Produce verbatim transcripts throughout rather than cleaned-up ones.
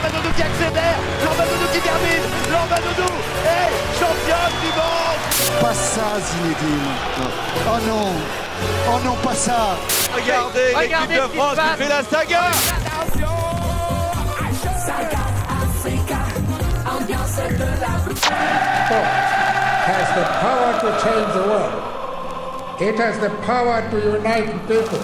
Doudou qui accélère, Lorba Doudou qui termine, Lorba Doudou est championne du monde. Pas ça, Zinedine. Oh non, oh non, pas ça. Regardez, Regardez l'équipe de France qui fait la saga. Sport has the power to change the world. It has the power to unite people.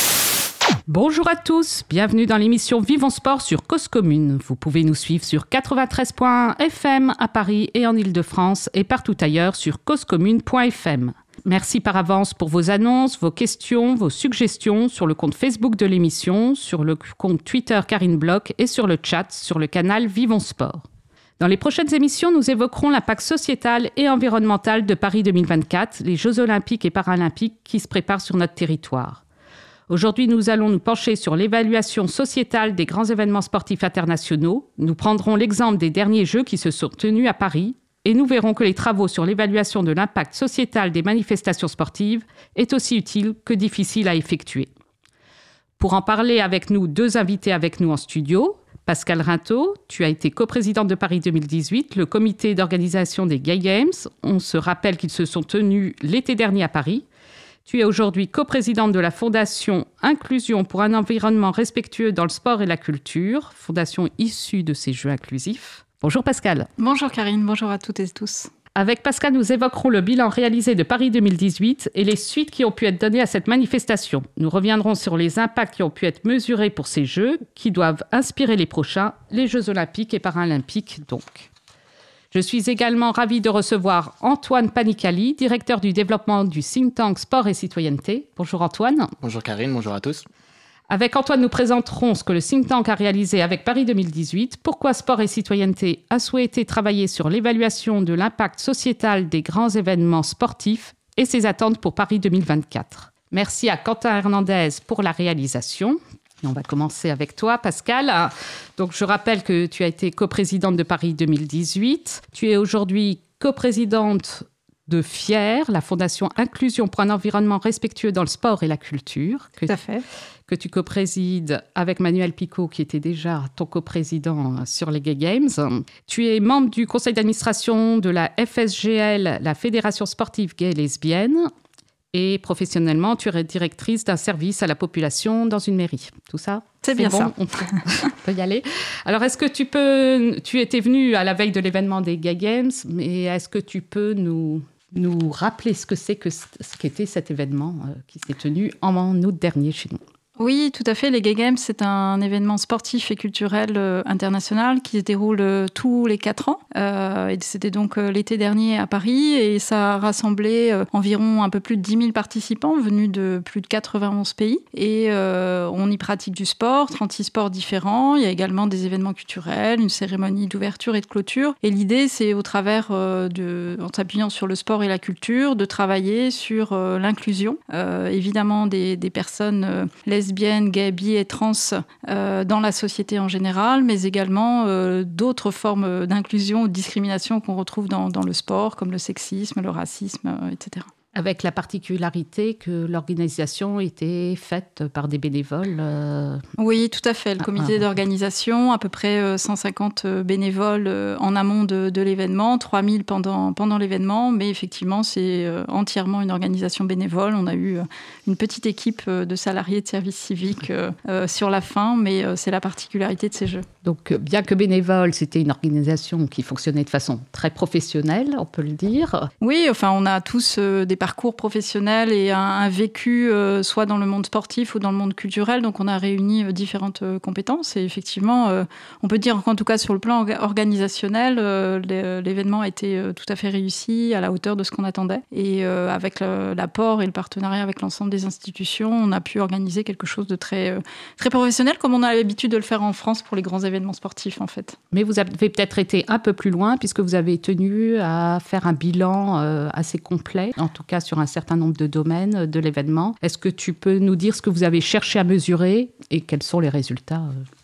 Bonjour à tous, bienvenue dans l'émission Vivons Sport sur Cause Commune. Vous pouvez nous suivre sur quatre-vingt-treize point un F M à Paris et en Île-de-France et partout ailleurs sur cause commune point f m. Merci par avance pour vos annonces, vos questions, vos suggestions sur le compte Facebook de l'émission, sur le compte Twitter Karine Bloch et sur le chat sur le canal Vivons Sport. Dans les prochaines émissions, nous évoquerons l'impact sociétal et environnemental de Paris deux mille vingt-quatre, les Jeux olympiques et paralympiques qui se préparent sur notre territoire. Aujourd'hui, nous allons nous pencher sur l'évaluation sociétale des grands événements sportifs internationaux. Nous prendrons l'exemple des derniers Jeux qui se sont tenus à Paris et nous verrons que les travaux sur l'évaluation de l'impact sociétal des manifestations sportives est aussi utile que difficile à effectuer. Pour en parler avec nous, deux invités avec nous en studio. Pascal Rintaud, tu as été coprésidente de Paris deux mille dix-huit, le comité d'organisation des Gay Games. On se rappelle qu'ils se sont tenus l'été dernier à Paris. Tu es aujourd'hui coprésidente de la Fondation Inclusion pour un environnement respectueux dans le sport et la culture, fondation issue de ces Jeux inclusifs. Bonjour Pascal. Bonjour Karine, bonjour à toutes et tous. Avec Pascal, nous évoquerons le bilan réalisé de Paris deux mille dix-huit et les suites qui ont pu être données à cette manifestation. Nous reviendrons sur les impacts qui ont pu être mesurés pour ces Jeux, qui doivent inspirer les prochains, les Jeux olympiques et paralympiques donc. Je suis également ravie de recevoir Antoine Panicali, directeur du développement du think tank Sport et Citoyenneté. Bonjour Antoine. Bonjour Karine, bonjour à tous. Avec Antoine, nous présenterons ce que le think tank a réalisé avec Paris deux mille dix-huit, pourquoi Sport et Citoyenneté a souhaité travailler sur l'évaluation de l'impact sociétal des grands événements sportifs et ses attentes pour Paris deux mille vingt-quatre. Merci à Quentin Hernandez pour la réalisation. Et on va commencer avec toi, Pascal. Donc, je rappelle que tu as été coprésidente de Paris deux mille dix-huit. Tu es aujourd'hui coprésidente de FIER, la Fondation Inclusion pour un environnement respectueux dans le sport et la culture. Que, Tout à fait. Que tu coprésides avec Manuel Picot, qui était déjà ton coprésident sur les Gay Games. Tu es membre du conseil d'administration de la F S G L, la Fédération sportive gay et lesbienne. Et professionnellement, tu es directrice d'un service à la population dans une mairie. Tout ça ? C'est, c'est bien bon, ça. On peut, on peut y aller. Alors, est-ce que tu peux... Tu étais venue à la veille de l'événement des Gay Games, mais est-ce que tu peux nous, nous rappeler ce que c'est que ce qu'était cet événement euh, qui s'est tenu en août dernier chez nous ? Oui, tout à fait. Les Gay Games, c'est un événement sportif et culturel euh, international qui se déroule euh, tous les quatre ans. Euh, et c'était donc euh, l'été dernier à Paris et ça a rassemblé euh, environ un peu plus de dix mille participants venus de plus de quatre-vingt-onze pays. Et euh, on y pratique du sport, trente-six sports différents. Il y a également des événements culturels, une cérémonie d'ouverture et de clôture. Et l'idée, c'est au travers, euh, de, en s'appuyant sur le sport et la culture, de travailler sur euh, l'inclusion, euh, évidemment des, des personnes euh, lesbiennes, lesbiennes, gays, bi et trans euh, dans la société en général, mais également euh, d'autres formes d'inclusion ou de discrimination qu'on retrouve dans, dans le sport, comme le sexisme, le racisme, euh, et cetera. Avec la particularité que l'organisation était faite par des bénévoles. Euh... Oui, tout à fait. Le comité ah, d'organisation, à peu près cent cinquante bénévoles en amont de, de l'événement, trois mille pendant, pendant l'événement, mais effectivement, c'est entièrement une organisation bénévole. On a eu une petite équipe de salariés de service civique euh, sur la fin, mais c'est la particularité de ces Jeux. Donc, bien que bénévole, c'était une organisation qui fonctionnait de façon très professionnelle, on peut le dire. Oui, enfin, on a tous euh, des parcours professionnels et un, un vécu euh, soit dans le monde sportif ou dans le monde culturel. Donc, on a réuni euh, différentes euh, compétences. Et effectivement, euh, on peut dire qu'en tout cas, sur le plan organisationnel, euh, l'événement a été euh, tout à fait réussi, à la hauteur de ce qu'on attendait. Et euh, avec le, l'apport et le partenariat avec l'ensemble des institutions, on a pu organiser quelque chose de très, euh, très professionnel, comme on a l'habitude de le faire en France pour les grands événements sportifs, en fait. Mais vous avez peut-être été un peu plus loin, puisque vous avez tenu à faire un bilan euh, assez complet, en tout cas sur un certain nombre de domaines de l'événement. Est-ce que tu peux nous dire ce que vous avez cherché à mesurer et quels sont les résultats ?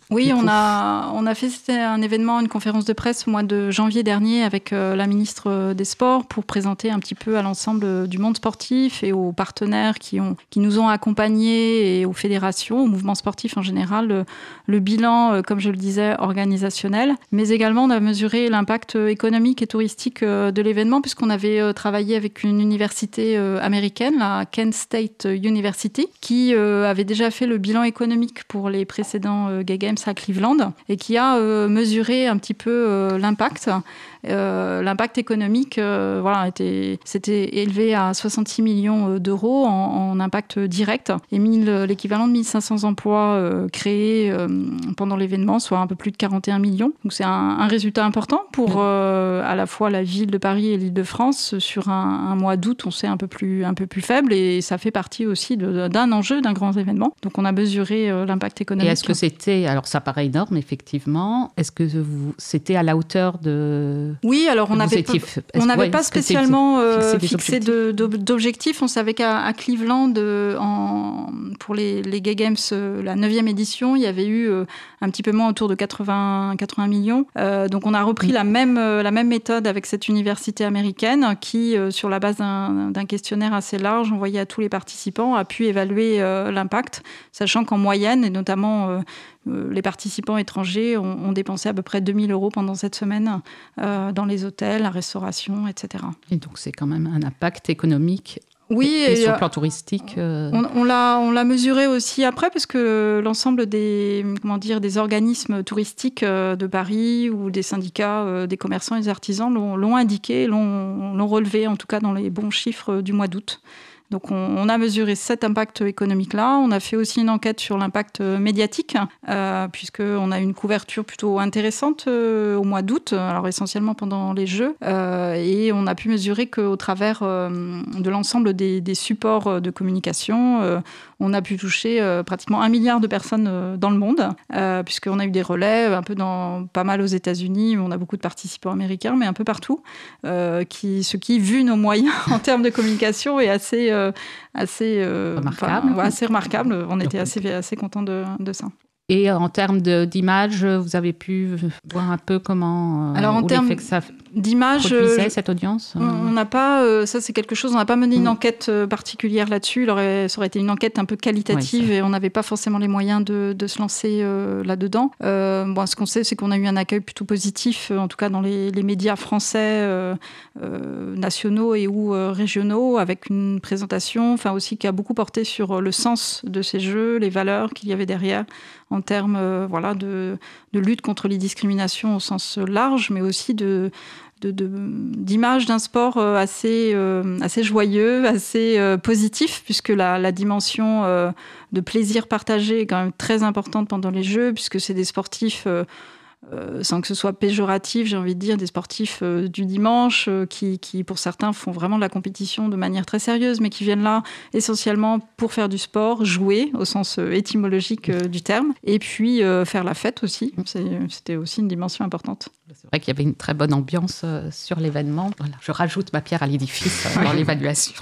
Oui, on coup. a, on a fait c'était un événement, une conférence de presse au mois de janvier dernier avec euh, la ministre des Sports pour présenter un petit peu à l'ensemble du monde sportif et aux partenaires qui, ont, qui nous ont accompagnés et aux fédérations, au mouvement sportif en général, le, le bilan, euh, comme je le disais, organisationnel. Mais également, on a mesuré l'impact économique et touristique euh, de l'événement puisqu'on avait euh, travaillé avec une université euh, américaine, la Kent State University, qui euh, avait déjà fait le bilan économique pour les précédents euh, Gay Games à Cleveland et qui a euh, mesuré un petit peu euh, l'impact. Euh, l'impact économique euh, voilà, était, s'était élevé à soixante-six millions d'euros en, en impact direct et mille, l'équivalent de mille cinq cents emplois euh, créés euh, pendant l'événement, soit un peu plus de quarante et un millions. Donc c'est un, un résultat important pour euh, à la fois la ville de Paris et l'Île-de-France sur un, un mois d'août, on sait un peu plus, un peu plus faible et ça fait partie aussi de, d'un enjeu, d'un grand événement. Donc on a mesuré euh, l'impact économique. Et est-ce que c'était, alors ça paraît énorme effectivement, est-ce que vous, c'était à la hauteur de... Oui, alors on n'avait étiez, pas, on n'avait ouais, pas spécialement euh, fixé, fixé de, de, d'objectifs. On savait qu'à à Cleveland, euh, en, pour les, les Gay Games, euh, la neuvième édition, il y avait eu euh, un petit peu moins autour de quatre-vingts, quatre-vingts millions. Euh, donc on a repris mmh. la, même, euh, la même méthode avec cette université américaine qui, euh, sur la base d'un, d'un questionnaire assez large, envoyé à tous les participants, a pu évaluer euh, l'impact, sachant qu'en moyenne, et notamment... Euh, les participants étrangers ont, ont dépensé à peu près deux mille euros pendant cette semaine euh, dans les hôtels, la restauration, et cetera. Et donc, c'est quand même un impact économique. Oui, et, et, et sur le plan touristique. Euh... On, on, l'a, on l'a mesuré aussi après, parce que l'ensemble des, comment dire, des organismes touristiques de Paris ou des syndicats des commerçants et des artisans l'ont, l'ont indiqué, l'ont, l'ont relevé, en tout cas dans les bons chiffres du mois d'août. Donc on, on a mesuré cet impact économique-là. On a fait aussi une enquête sur l'impact médiatique, euh, puisqu'on a une couverture plutôt intéressante euh, au mois d'août, alors essentiellement pendant les Jeux. Euh, et on a pu mesurer qu'au travers euh, de l'ensemble des, des supports de communication, euh, on a pu toucher euh, pratiquement un milliard de personnes euh, dans le monde, euh, puisqu'on a eu des relais un peu dans, pas mal aux États-Unis, on a beaucoup de participants américains, mais un peu partout, euh, qui, ce qui, vu nos moyens en termes de communication, est assez... Euh, assez, euh, remarquable. Ouais, assez remarquable. On était assez, assez contents de, de ça. Et en termes de, d'image, vous avez pu voir un peu comment... Euh, Alors en termes que ça d'image, produisait cette audience. On n'a pas... Euh, ça, c'est quelque chose... On n'a pas mené une mmh. enquête particulière là-dessus. Il aurait, ça aurait été une enquête un peu qualitative ouais, et on n'avait pas forcément les moyens de, de se lancer euh, là-dedans. Euh, bon, ce qu'on sait, c'est qu'on a eu un accueil plutôt positif, en tout cas dans les, les médias français, euh, euh, nationaux et ou euh, régionaux, avec une présentation enfin aussi qui a beaucoup porté sur le sens de ces jeux, les valeurs qu'il y avait derrière, en termes euh, voilà, de, de lutte contre les discriminations au sens large, mais aussi de, de, de, d'image d'un sport assez, euh, assez joyeux, assez euh, positif, puisque la, la dimension euh, de plaisir partagé est quand même très importante pendant les Jeux, puisque c'est des sportifs... Euh, Euh, sans que ce soit péjoratif, j'ai envie de dire, des sportifs euh, du dimanche euh, qui, qui, pour certains, font vraiment de la compétition de manière très sérieuse, mais qui viennent là essentiellement pour faire du sport, jouer, au sens euh, étymologique euh, du terme, et puis euh, faire la fête aussi. C'est, c'était aussi une dimension importante. C'est vrai qu'il y avait une très bonne ambiance euh, sur l'événement. Voilà, je rajoute ma pierre à l'édifice euh, dans l'évaluation.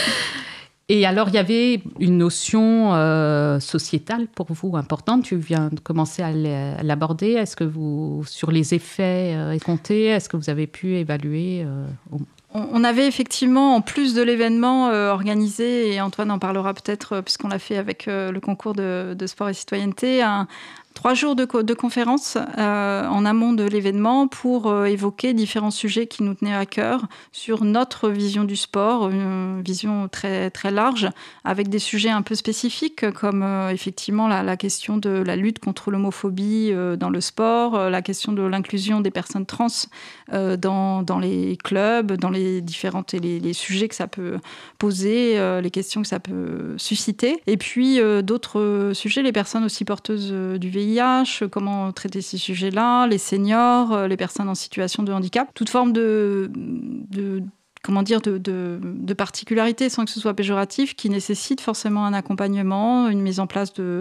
Et alors, il y avait une notion euh, sociétale pour vous importante. Tu viens de commencer à l'aborder. Est-ce que vous, sur les effets euh, escomptés, est-ce que vous avez pu évaluer euh, au... On avait effectivement, en plus de l'événement euh, organisé, et Antoine en parlera peut-être, euh, puisqu'on l'a fait avec euh, le concours de, de sport et citoyenneté, un, trois jours de, co- de conférences euh, en amont de l'événement pour euh, évoquer différents sujets qui nous tenaient à cœur sur notre vision du sport, une vision très, très large, avec des sujets un peu spécifiques, comme euh, effectivement la, la question de la lutte contre l'homophobie euh, dans le sport, euh, la question de l'inclusion des personnes trans euh, dans, dans les clubs, dans les les différentes et les, les sujets que ça peut poser, euh, les questions que ça peut susciter. Et puis euh, d'autres sujets, les personnes aussi porteuses euh, du V I H, comment traiter ces sujets-là, les seniors, euh, les personnes en situation de handicap, toute forme de, de comment dire, de, de, de particularité sans que ce soit péjoratif, qui nécessite forcément un accompagnement, une mise en place de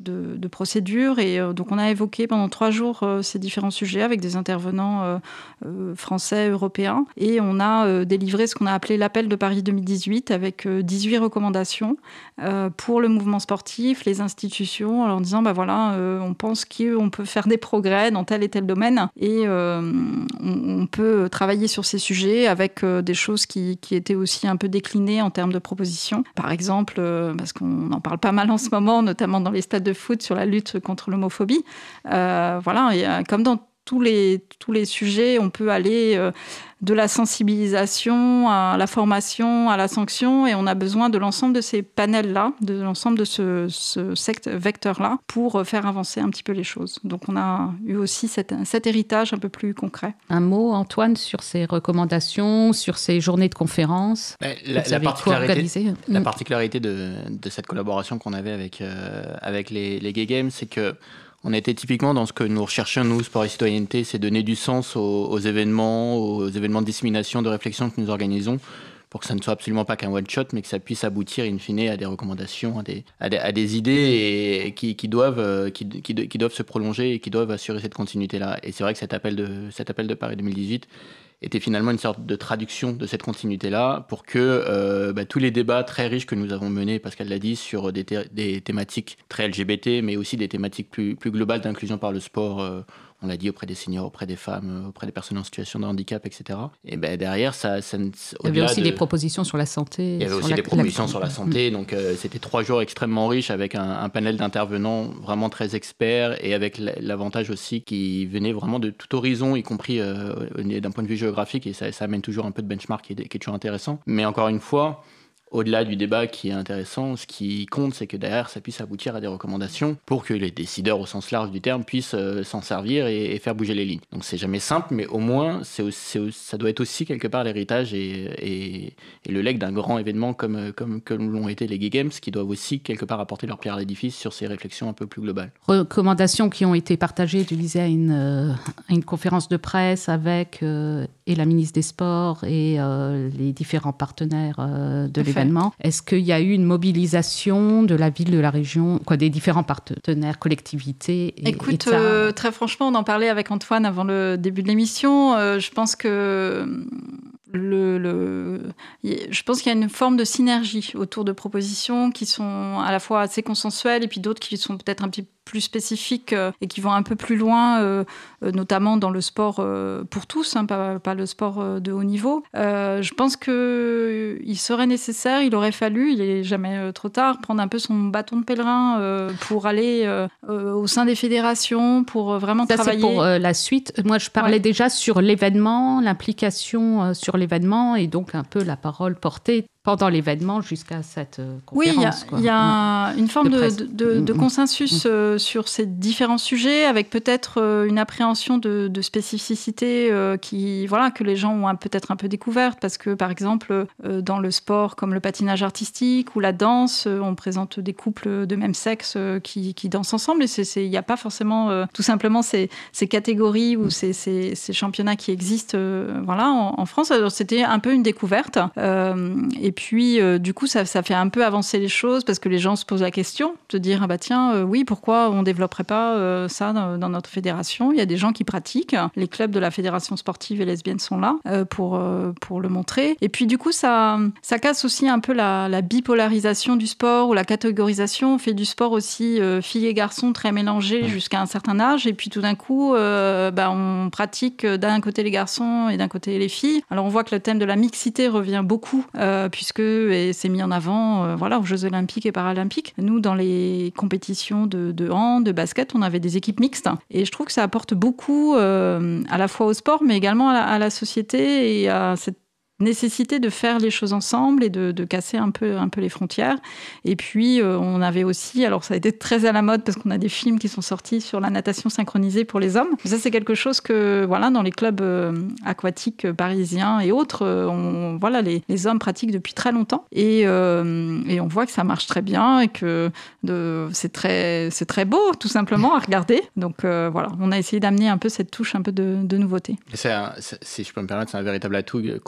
de, de procédure. Et euh, donc, on a évoqué pendant trois jours euh, ces différents sujets avec des intervenants euh, euh, français, européens. Et on a euh, délivré ce qu'on a appelé l'appel de Paris deux mille dix-huit avec euh, dix-huit recommandations euh, pour le mouvement sportif, les institutions, en leur disant, bah voilà, euh, on pense qu'on peut faire des progrès dans tel et tel domaine. Et euh, on, on peut travailler sur ces sujets avec euh, des choses qui, qui étaient aussi un peu déclinées en termes de propositions. Par exemple, euh, parce qu'on en parle pas mal en ce moment, notamment dans les stades de foot, sur la lutte contre l'homophobie. Euh, voilà, et, euh, comme dans tous les, tous les sujets, on peut aller euh, de la sensibilisation à la formation, à la sanction, et on a besoin de l'ensemble de ces panels-là, de l'ensemble de ce, ce vecteur-là, pour faire avancer un petit peu les choses. Donc on a eu aussi cet, cet héritage un peu plus concret. Un mot, Antoine, sur ces recommandations, sur ces journées de conférences la, la, la, particularité, la particularité de, de cette collaboration qu'on avait avec, euh, avec les, les Gay Games, c'est que on était typiquement dans ce que nous recherchions, nous, Sport et Citoyenneté, c'est donner du sens aux, aux événements, aux événements de dissémination, de réflexion que nous organisons, pour que ça ne soit absolument pas qu'un one-shot, mais que ça puisse aboutir, in fine, à des recommandations, à des, à des, à des idées et, qui, qui, doivent, qui, qui, qui doivent se prolonger et qui doivent assurer cette continuité-là. Et c'est vrai que cet appel de, cet appel de Paris deux mille dix-huit était finalement une sorte de traduction de cette continuité-là pour que euh, bah, tous les débats très riches que nous avons menés, Pascal l'a dit, sur des, thé- des thématiques très L G B T, mais aussi des thématiques plus, plus globales d'inclusion par le sport, euh, on l'a dit, auprès des seniors, auprès des femmes, auprès des personnes en situation de handicap, et cetera. Et ben derrière, ça, ça il y avait aussi de... des propositions sur la santé. Il y avait aussi la... des propositions la... sur la santé. Mmh. Donc, euh, c'était trois jours extrêmement riches avec un, un panel d'intervenants vraiment très experts et avec l'avantage aussi qui venait vraiment de tout horizon, y compris euh, d'un point de vue géographique. Et ça, ça amène toujours un peu de benchmark qui est, qui est toujours intéressant. Mais encore une fois, au-delà du débat qui est intéressant, ce qui compte, c'est que derrière, ça puisse aboutir à des recommandations pour que les décideurs, au sens large du terme, puissent euh, s'en servir et, et faire bouger les lignes. Donc c'est jamais simple, mais au moins, c'est aussi, c'est, ça doit être aussi quelque part l'héritage et, et, et le legs d'un grand événement comme, comme, comme l'ont été les Gay Games, qui doivent aussi quelque part apporter leur pierre à l'édifice sur ces réflexions un peu plus globales. Recommandations qui ont été partagées, tu disais, à une, euh, à une conférence de presse avec euh, et la ministre des Sports et euh, les différents partenaires euh, de l'événement. Est-ce qu'il y a eu une mobilisation de la ville, de la région, quoi, des différents partenaires, collectivités et Écoute, euh, très franchement, on en parlait avec Antoine avant le début de l'émission. Euh, je pense que... Le, le, je pense qu'il y a une forme de synergie autour de propositions qui sont à la fois assez consensuelles et puis d'autres qui sont peut-être un petit peu plus spécifiques euh, et qui vont un peu plus loin, euh, euh, notamment dans le sport euh, pour tous, hein, pas, pas le sport euh, de haut niveau. Euh, je pense qu'il serait nécessaire, il aurait fallu, il n'est jamais euh, trop tard, prendre un peu son bâton de pèlerin euh, pour aller euh, euh, au sein des fédérations, pour euh, vraiment Ça, travailler. Ça, c'est pour euh, la suite. Moi, je parlais ouais. déjà sur l'événement, l'implication euh, sur l'événement et donc un peu la parole portée pendant l'événement jusqu'à cette euh, conférence. Oui, il y, y a une forme de, de, de, de consensus euh, sur ces différents sujets, avec peut-être euh, une appréhension de, de spécificité euh, qui, voilà, que les gens ont un, peut-être un peu découverte, parce que, par exemple, euh, dans le sport comme le patinage artistique ou la danse, euh, on présente des couples de même sexe euh, qui, qui dansent ensemble, et il n'y a pas forcément, euh, tout simplement, ces, ces catégories ou ces, ces, ces championnats qui existent euh, voilà, en, en France. Alors, c'était un peu une découverte. Euh, et Et puis, euh, du coup, ça, ça fait un peu avancer les choses parce que les gens se posent la question de dire, ah bah tiens, euh, oui, pourquoi on ne développerait pas euh, ça dans, dans notre fédération ? Il y a des gens qui pratiquent. Les clubs de la fédération sportive et lesbienne sont là euh, pour, euh, pour le montrer. Et puis, du coup, ça, ça casse aussi un peu la, la bipolarisation du sport ou la catégorisation. On fait du sport aussi euh, filles et garçons très mélangés jusqu'à un certain âge. Et puis, tout d'un coup, euh, bah, on pratique d'un côté les garçons et d'un côté les filles. Alors, on voit que le thème de la mixité revient beaucoup euh, puisque et c'est mis en avant euh, voilà, aux Jeux Olympiques et Paralympiques. Nous, dans les compétitions de, de hand, de basket, on avait des équipes mixtes. Et je trouve que ça apporte beaucoup euh, à la fois au sport, mais également à la, à la société et à cette nécessité de faire les choses ensemble et de, de casser un peu, un peu les frontières. Et puis, euh, on avait aussi, alors ça a été très à la mode parce qu'on a des films qui sont sortis sur la natation synchronisée pour les hommes. Ça, c'est quelque chose que, voilà, dans les clubs euh, aquatiques euh, parisiens et autres, euh, on, voilà, les, les hommes pratiquent depuis très longtemps. Et, euh, et on voit que ça marche très bien et que de, c'est, très, c'est très beau, tout simplement, à regarder. Donc, euh, voilà, on a essayé d'amener un peu cette touche un peu de, de nouveauté. C'est un, c'est, si je peux me permettre, c'est un véritable atout qu'ont eu les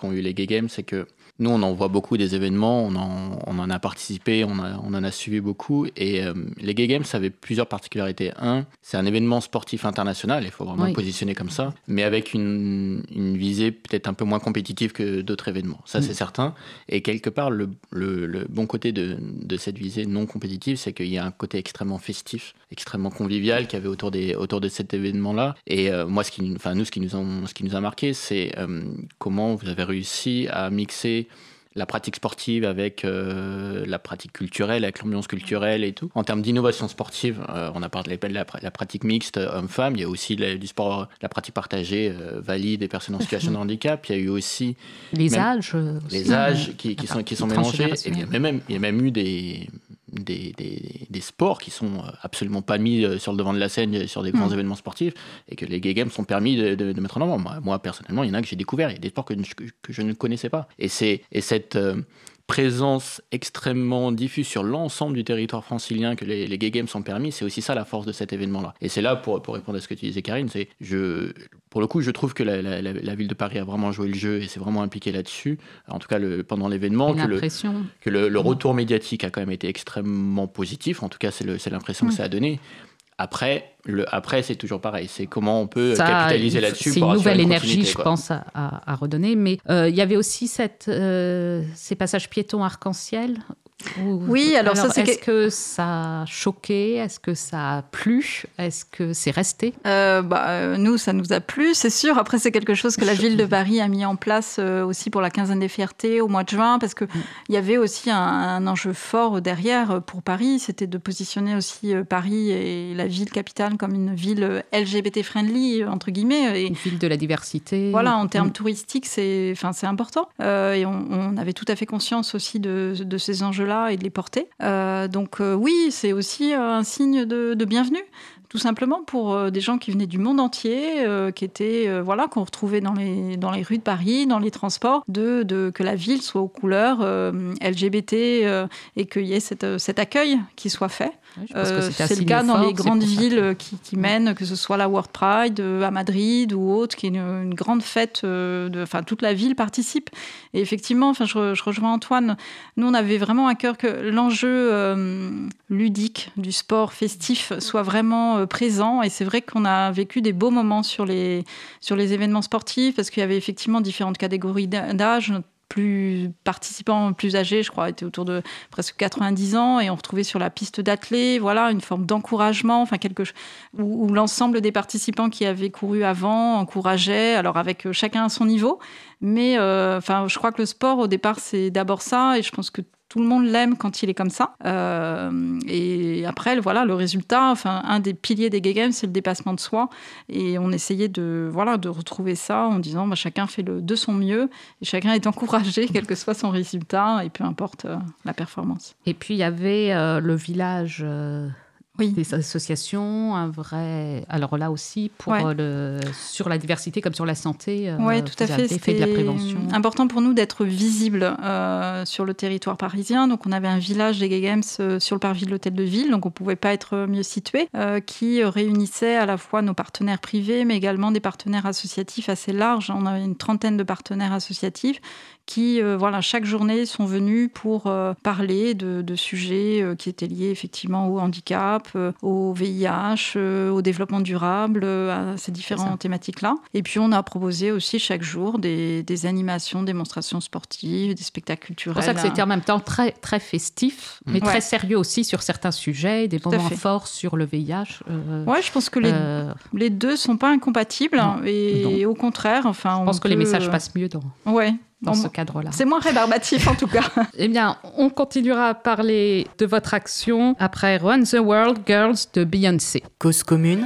Gay Games, c'est que nous, on en voit beaucoup des événements, on en, on en a participé, on, a, on en a suivi beaucoup. Et euh, les Gay Games avaient plusieurs particularités. Un, c'est un événement sportif international, il faut vraiment oui. le positionner comme ça, mais avec une, une visée peut-être un peu moins compétitive que d'autres événements. Ça, mmh. c'est certain. Et quelque part, le, le, le bon côté de, de cette visée non compétitive, c'est qu'il y a un côté extrêmement festif, extrêmement convivial qu'il y avait autour, des, autour de cet événement-là. Et euh, moi, ce qui, enfin, nous, ce qui nous, ont, ce qui nous a marqué, c'est euh, comment vous avez réussi à mixer la pratique sportive avec euh, la pratique culturelle, avec l'ambiance culturelle et tout. En termes d'innovation sportive, euh, on a parlé de la, la pratique mixte homme-femme, il y a aussi la, du sport, la pratique partagée euh, valide des personnes en situation de handicap, il y a eu aussi... Les même, âges. Les aussi, âges euh, qui, qui sont, qui sont mélangés. Et il y a même, il y a même eu des... Des, des, des sports qui sont absolument pas mis sur le devant de la scène sur des grands mmh. événements sportifs et que les Gay Games sont permis de, de, de mettre en avant. Moi, moi, personnellement, il y en a que j'ai découvert, il y a des sports que, que, que je ne connaissais pas. Et, c'est, et cette euh, présence extrêmement diffuse sur l'ensemble du territoire francilien que les, les Gay Games ont permis, c'est aussi ça la force de cet événement-là. Et c'est là, pour, pour répondre à ce que tu disais, Karine, c'est, je, pour le coup, je trouve que la, la, la, la ville de Paris a vraiment joué le jeu et s'est vraiment impliquée là-dessus, en tout cas le, pendant l'événement, que, le, que le, le retour médiatique a quand même été extrêmement positif, en tout cas c'est, le, c'est l'impression mmh. que ça a donné. Après, le, après, c'est toujours pareil. C'est comment on peut ça, capitaliser là-dessus. C'est pour une nouvelle une énergie, je quoi. pense, à, à, à redonner. Mais euh, il y avait aussi cette, euh, ces passages piétons arc-en-ciel. Où, oui, alors, alors ça, c'est est-ce que... que ça a choqué? Est-ce que ça a plu? Est-ce que c'est resté? euh, bah, euh, Nous, ça nous a plu, c'est sûr. Après, c'est quelque chose que la ville de Paris a mis en place euh, aussi pour la quinzaine des fiertés au mois de juin, parce qu'il mm. y avait aussi un, un enjeu fort derrière pour Paris. C'était de positionner aussi euh, Paris et la ville capitale comme une ville L G B T-friendly, entre guillemets. Et, une ville de la diversité. Voilà, en termes mm. touristiques, c'est, enfin, c'est important. Euh, et on, on avait tout à fait conscience aussi de, de ces enjeux-là et de les porter. Euh, donc euh, oui, c'est aussi euh, un signe de, de bienvenue, tout simplement pour euh, des gens qui venaient du monde entier, euh, qui étaient, euh, voilà, qu'on retrouvait dans les, dans les rues de Paris, dans les transports, de, de, que la ville soit aux couleurs euh, L G B T euh, et qu'il y ait cette, cet accueil qui soit fait. Oui, euh, c'est, c'est le cas dans fort, les grandes villes qui, qui mènent, que ce soit la World Pride à Madrid ou autre, qui est une, une grande fête. Euh, de, enfin, toute la ville participe. Et effectivement, enfin, je, je rejoins Antoine. Nous, on avait vraiment à cœur que l'enjeu euh, ludique du sport festif soit vraiment euh, présent. Et c'est vrai qu'on a vécu des beaux moments sur les, sur les événements sportifs, parce qu'il y avait effectivement différentes catégories d'âge. Plus participants, plus âgés, je crois, étaient autour de presque quatre-vingt-dix ans, et on retrouvait sur la piste d'athlée, voilà, une forme d'encouragement, enfin quelque chose où, où l'ensemble des participants qui avaient couru avant encourageaient, alors avec chacun à son niveau, mais euh, enfin, je crois que le sport au départ c'est d'abord ça, et je pense que tout le monde l'aime quand il est comme ça. Euh, et après, voilà, le résultat, enfin, un des piliers des Gay Games, c'est le dépassement de soi. Et on essayait de, voilà, de retrouver ça en disant bah, chacun fait le, de son mieux et chacun est encouragé, quel que soit son résultat, et peu importe euh, la performance. Et puis, il y avait euh, le village... Euh... Oui. Des associations, un vrai... Alors là aussi, pour ouais. le... sur la diversité comme sur la santé, oui, euh, tout à vous fait. avez fait de la prévention. C'était important pour nous d'être visibles euh, sur le territoire parisien. Donc, on avait un village des Gay Games euh, sur le parvis de l'Hôtel de Ville, donc on ne pouvait pas être mieux situé, euh, qui réunissait à la fois nos partenaires privés, mais également des partenaires associatifs assez larges. On avait une trentaine de partenaires associatifs qui, euh, voilà, chaque journée sont venus pour euh, parler de, de sujets euh, qui étaient liés effectivement au handicap, euh, au V I H, euh, au développement durable, euh, à ces différentes thématiques-là. Et puis, on a proposé aussi chaque jour des, des animations, démonstrations sportives, des spectacles culturels. C'est pour ça que c'était en même temps très, très festif, mais mmh. très ouais. sérieux aussi sur certains sujets, des Tout moments forts sur le V I H. Euh, oui, je pense que les, euh... les deux ne sont pas incompatibles. Non. Et non. Au contraire, enfin, je on pense peut... que les messages passent mieux dans... Ouais. dans on... ce cadre-là. C'est moins rébarbatif en tout cas. Eh bien, on continuera à parler de votre action après Run the World Girls de Beyoncé. Cause commune,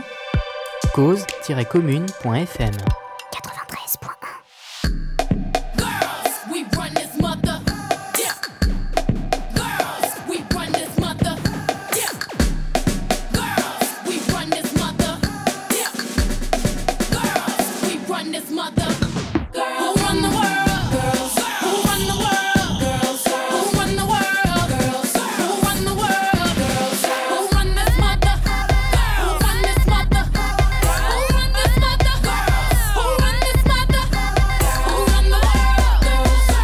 cause tiret commune point f m. quatre-vingt-treize point un. Girls,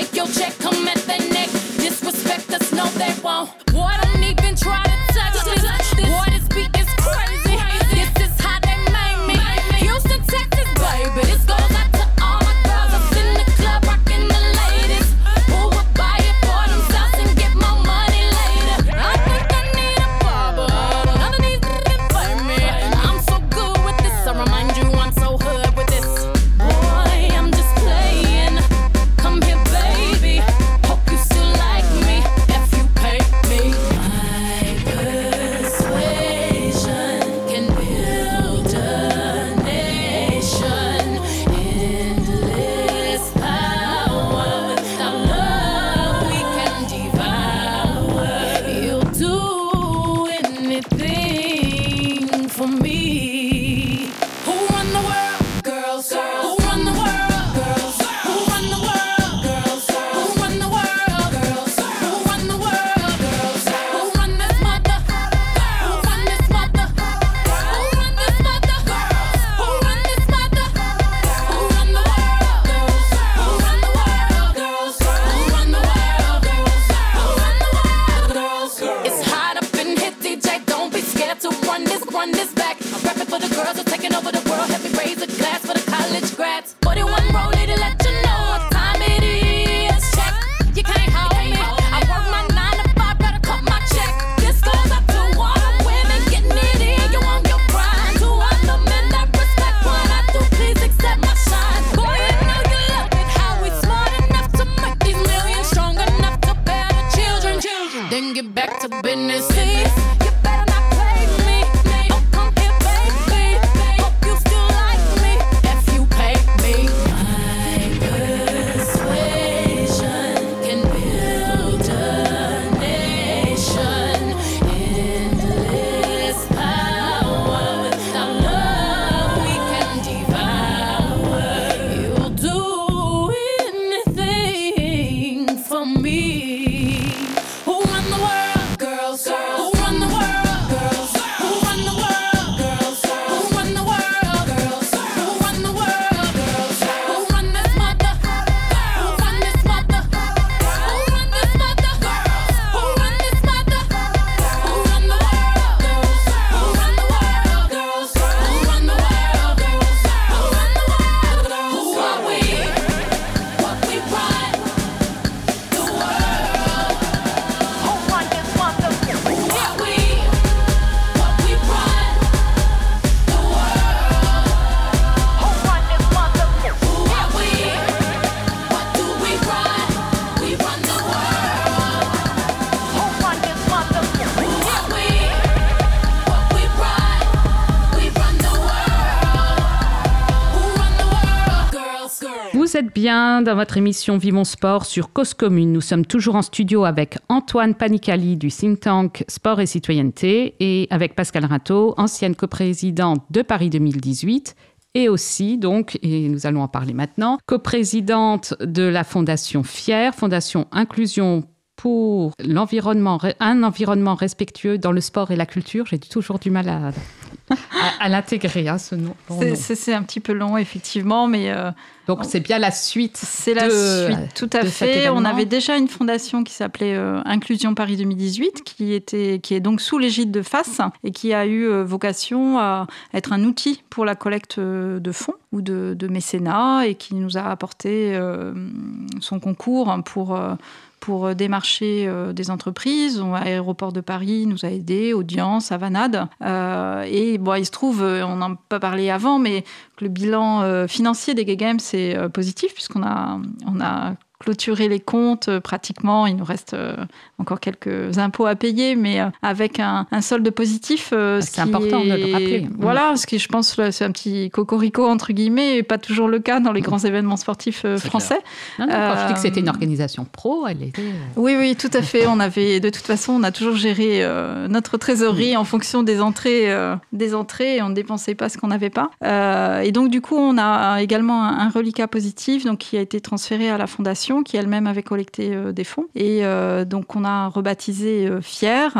make your check come at their neck. Disrespect us, no they won't. Boy, don't even try to touch this. Boy, this beat is crazy. This is how they made me. Houston, Texas, baby. This goes out to all my girls up in the club, rocking the ladies. Who would buy it for themselves and get more money later? I think I need a barber. None of these niggas play me. I'm so good with this. I remind you I'm so hood with this. Boy, I'm just playing. Come here, baby. Hope you still like me if you pay me. My persuasion can build a nation. Endless power. Without love, we can devour. You'll do anything for me. Who run the world? Girls. Who run the world? Girls. Who run the world? Girls. Who run the world? Girls. Who run the world? Girls. Who run this mother? Who run this mother? Who run this mother? Who run this mother? Who run the world? Girls. Who run the world? Girls. Who run the world? Girls. Who run the world? Girls. It's hot up in here, D J. Don't be scared to run this, run this back. I'm rapping for the girls who are taking over the world. Help me raise a glass for the college grads. forty-one rollie to let you know what time it is. Check, you can't hold me. I work my nine to five, better cut my check. This goes out to all the women getting it in. You want your grind. To all the men that respect what I do, please accept my shine. Boy, I know you love it. How we smart enough to make these millions, strong enough to bear the children. Then get back to business. See, you better not play me. Oh, come here, baby. Hope you still like me if you pay me. My persuasion can build a nation. Endless power. Without love, we can devour. You'll do anything for me. Who run the world? Girls. Who run the world? Girls. Who run the world? Girls. Who run the world? Girls. Who run the world? Girls. Who run this mother? Who run this mother? Who run this mother? Who run this mother? Who run the world? Girls. Who run the world? Girls. Who run the world? Girls. Who run the world? Who are we? What we run? The world. Who run this mother? Who are we? What we run? The world. Who run this mother? Who are we? What do we run? We run the world. Who run this mother? Who are we? What we run? We run the world. Who run the world? Girls, girls. Vous êtes bien dans votre émission Vivons Sport sur Cause Commune. Nous sommes toujours en studio avec Antoine Panicali du think tank Sport et Citoyenneté et avec Pascal Rintaud, ancienne coprésidente de Paris deux mille dix-huit et aussi, donc, et nous allons en parler maintenant, coprésidente de la Fondation FIER, Fondation Inclusion pour l'environnement, un environnement respectueux dans le sport et la culture. J'ai toujours du mal à, à, à l'intégrer, hein, ce nom. bon C'est, nom. c'est, c'est un petit peu long, effectivement, mais euh, Donc, c'est bien la suite. c'est la de- suite, tout à de cet fait. On événement. avait déjà une fondation qui s'appelait euh, Inclusion Paris deux mille dix-huit, qui, était, qui est donc sous l'égide de F A S et qui a eu euh, vocation à être un outil pour la collecte euh, de fonds ou de, de mécénat et qui nous a apporté euh, son concours pour... euh, pour démarcher euh, des entreprises. Aéroport de Paris nous a aidés, Audience, Avanade. Euh, et bon, il se trouve, euh, on n'en a pas parlé avant, mais que le bilan euh, financier des Gay Games est euh, positif, puisqu'on a, on a clôturé les comptes euh, pratiquement. Il nous reste euh, encore quelques impôts à payer, mais euh, avec un, un solde positif. euh, ce C'est qui important est- de le rappeler. Voilà, ce qui, je pense, là, c'est un petit cocorico, entre guillemets, et pas toujours le cas dans les grands événements sportifs euh, C'est français. Non, non, quand je dis que c'était une Euh, organisation pro, elle était... euh, Oui, oui, tout à fait. On avait, de toute façon, on a toujours géré euh, notre trésorerie en fonction des entrées, euh, des entrées, et on ne dépensait pas ce qu'on n'avait pas. Euh, et donc, du coup, on a également un, un reliquat positif, donc qui a été transféré à la fondation, qui elle-même avait collecté euh, des fonds. Et euh, donc, on a rebaptisé euh, FIER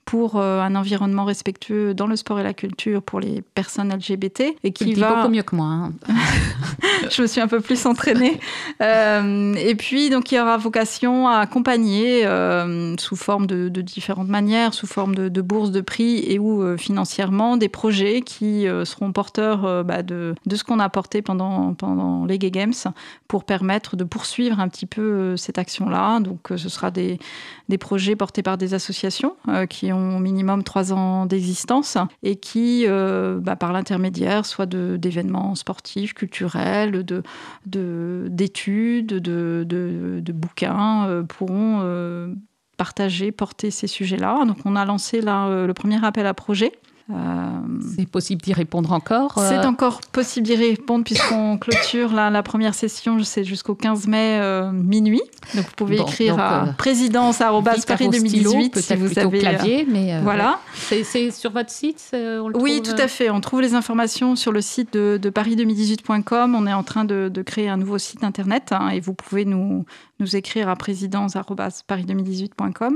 pour euh, un environnement respectueux dans le sport et la culture pour les personnes L G B T. Et qui tu le dis va... beaucoup mieux que moi. Hein. Je me suis un peu plus entraînée. Euh, et puis, donc, il y aura vocation à accompagner euh, sous forme de, de différentes manières, sous forme de, de bourses de prix et ou euh, financièrement, des projets qui euh, seront porteurs euh, bah, de, de ce qu'on a apporté pendant, pendant les Gay Games pour permettre de poursuivre un petit peu euh, cette action-là. Donc, euh, ce sera des, des projets portés par des associations euh, qui ont au minimum trois ans d'existence et qui, euh, bah, par l'intermédiaire, soit de, d'événements sportifs, culturels, de, de, d'études, de, de, de bouquins, euh, pourront euh, partager, porter ces sujets-là. Donc, on a lancé là, euh, le premier appel à projet. Euh, c'est possible d'y répondre encore euh... C'est encore possible d'y répondre puisqu'on clôture la, la première session, c'est jusqu'au quinze mai euh, minuit. Donc vous pouvez bon, écrire donc, à euh, présidence arobase paris deux mille dix-huit si vous avez clavier, mais euh, voilà. C'est, c'est sur votre site on le Oui, trouve... tout à fait. On trouve les informations sur le site de, de paris deux mille dix-huit point com. On est en train de, de créer un nouveau site internet hein, et vous pouvez nous nous écrire à présidence arobase paris deux mille dix-huit point com.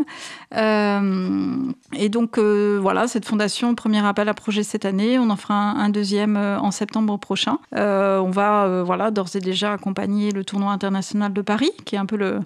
Euh, et donc, euh, voilà, cette fondation, premier appel à projet cette année. On en fera un, un deuxième euh, en septembre prochain. Euh, on va, euh, voilà, d'ores et déjà accompagner le tournoi international de Paris, qui est un peu le...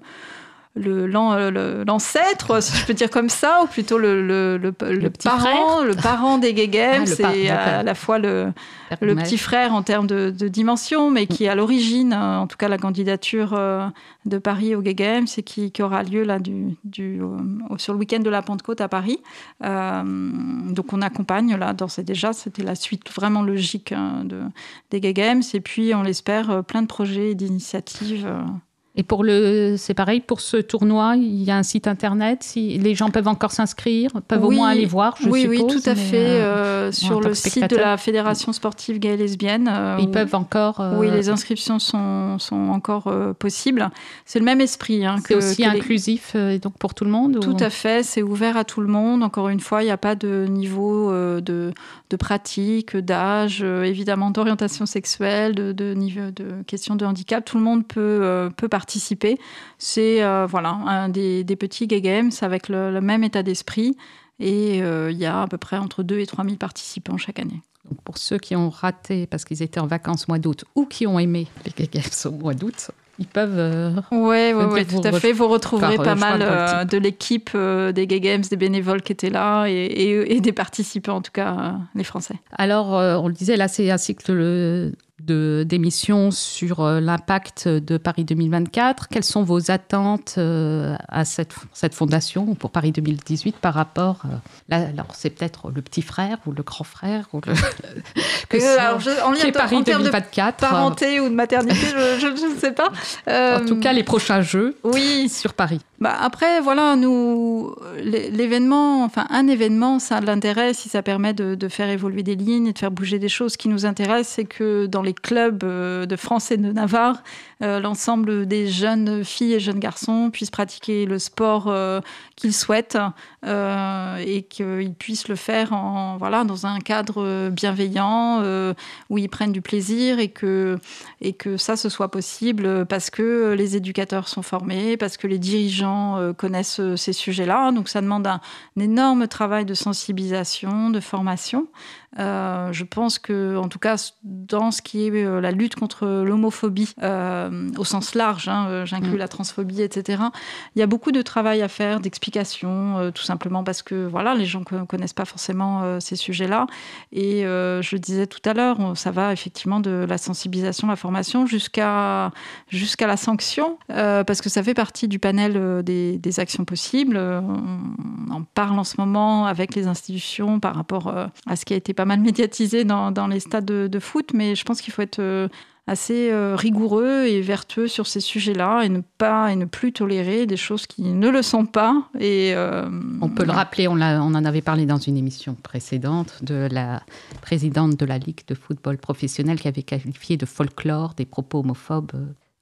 Le, l'an, le, l'ancêtre, si je peux dire comme ça, ou plutôt le, le, le, le, le petit parent, frère. le parent des Gay Games, ah, c'est par, à, à la fois le, le petit frère en termes de, de dimension, mais qui est à l'origine, en tout cas la candidature de Paris aux Gay Games, et qui, qui aura lieu là, du, du, sur le week-end de la Pentecôte à Paris. Euh, donc on accompagne là, d'ores et déjà, c'était la suite vraiment logique hein, de, des Gay Games, et puis on l'espère, plein de projets et d'initiatives. Euh, Et pour le, c'est pareil, pour ce tournoi, il y a un site internet, si les gens peuvent encore s'inscrire, peuvent oui, au moins aller voir, je oui, suppose. Oui, tout à fait, euh, euh, sur le site de la Fédération sportive gay et lesbienne. Euh, Ils où, peuvent encore... Euh, oui, les inscriptions sont, sont encore euh, possibles. C'est le même esprit. Hein, c'est que, aussi que inclusif, les... euh, donc pour tout le monde Tout ou... à fait, c'est ouvert à tout le monde. Encore une fois, il n'y a pas de niveau euh, de, de pratique, d'âge, euh, évidemment d'orientation sexuelle, de, de, niveau, de questions de handicap. Tout le monde peut, euh, peut participer. C'est euh, voilà, un des, des petits Gay Games avec le, le même état d'esprit. Et il euh, y a à peu près entre deux et trois mille participants chaque année. Donc pour ceux qui ont raté parce qu'ils étaient en vacances au mois d'août ou qui ont aimé les Gay Games au mois d'août, ils peuvent... Euh, oui, ouais, ouais, tout à fait. Vous retrouverez par, pas euh, mal euh, de l'équipe euh, des Gay Games, des bénévoles qui étaient là et, et, et des participants, en tout cas, euh, les Français. Alors, euh, on le disait, là, c'est un cycle... Le... De, d'émissions sur euh, l'impact de Paris deux mille vingt-quatre. Quelles sont vos attentes euh, à cette, cette fondation pour Paris deux mille dix-huit par rapport... Euh, là, alors, c'est peut-être le petit frère ou le grand frère ou le... que euh, sont, alors, je, en lien Paris en deux mille vingt-quatre. De parenté euh, ou de maternité, je, je, je ne sais pas. Euh, en tout cas, les prochains jeux oui. sur Paris. Bah après, voilà, nous, l'événement, enfin un événement, ça a de l'intérêt si ça permet de, de faire évoluer des lignes et de faire bouger des choses. Ce qui nous intéresse, c'est que dans les clubs de France et de Navarre, euh, l'ensemble des jeunes filles et jeunes garçons puissent pratiquer le sport euh, qu'ils souhaitent euh, et qu'ils puissent le faire en, voilà, dans un cadre bienveillant euh, où ils prennent du plaisir et que, et que ça, ce soit possible parce que les éducateurs sont formés, parce que les dirigeants connaissent ces sujets-là. Donc, ça demande un, un énorme travail de sensibilisation, de formation. Euh, je pense que, en tout cas, dans ce qui est la lutte contre l'homophobie, euh, au sens large, hein, j'inclus mmh. la transphobie, et cetera, il y a beaucoup de travail à faire, d'explications, euh, tout simplement parce que voilà, les gens ne connaissent pas forcément euh, ces sujets-là. Et euh, je le disais tout à l'heure, on, ça va effectivement de la sensibilisation, la formation, jusqu'à, jusqu'à la sanction, euh, parce que ça fait partie du panel euh, des, des actions possibles. On en parle en ce moment avec les institutions par rapport euh, à ce qui a été pas mal médiatisé dans, dans les stades de, de foot, mais je pense qu'il faut être euh, assez euh, rigoureux et vertueux sur ces sujets-là et ne pas et ne plus tolérer des choses qui ne le sont pas. Et euh, on peut le rappeler, on, l'a, on en avait parlé dans une émission précédente de la présidente de la Ligue de football professionnel qui avait qualifié de folklore des propos homophobes.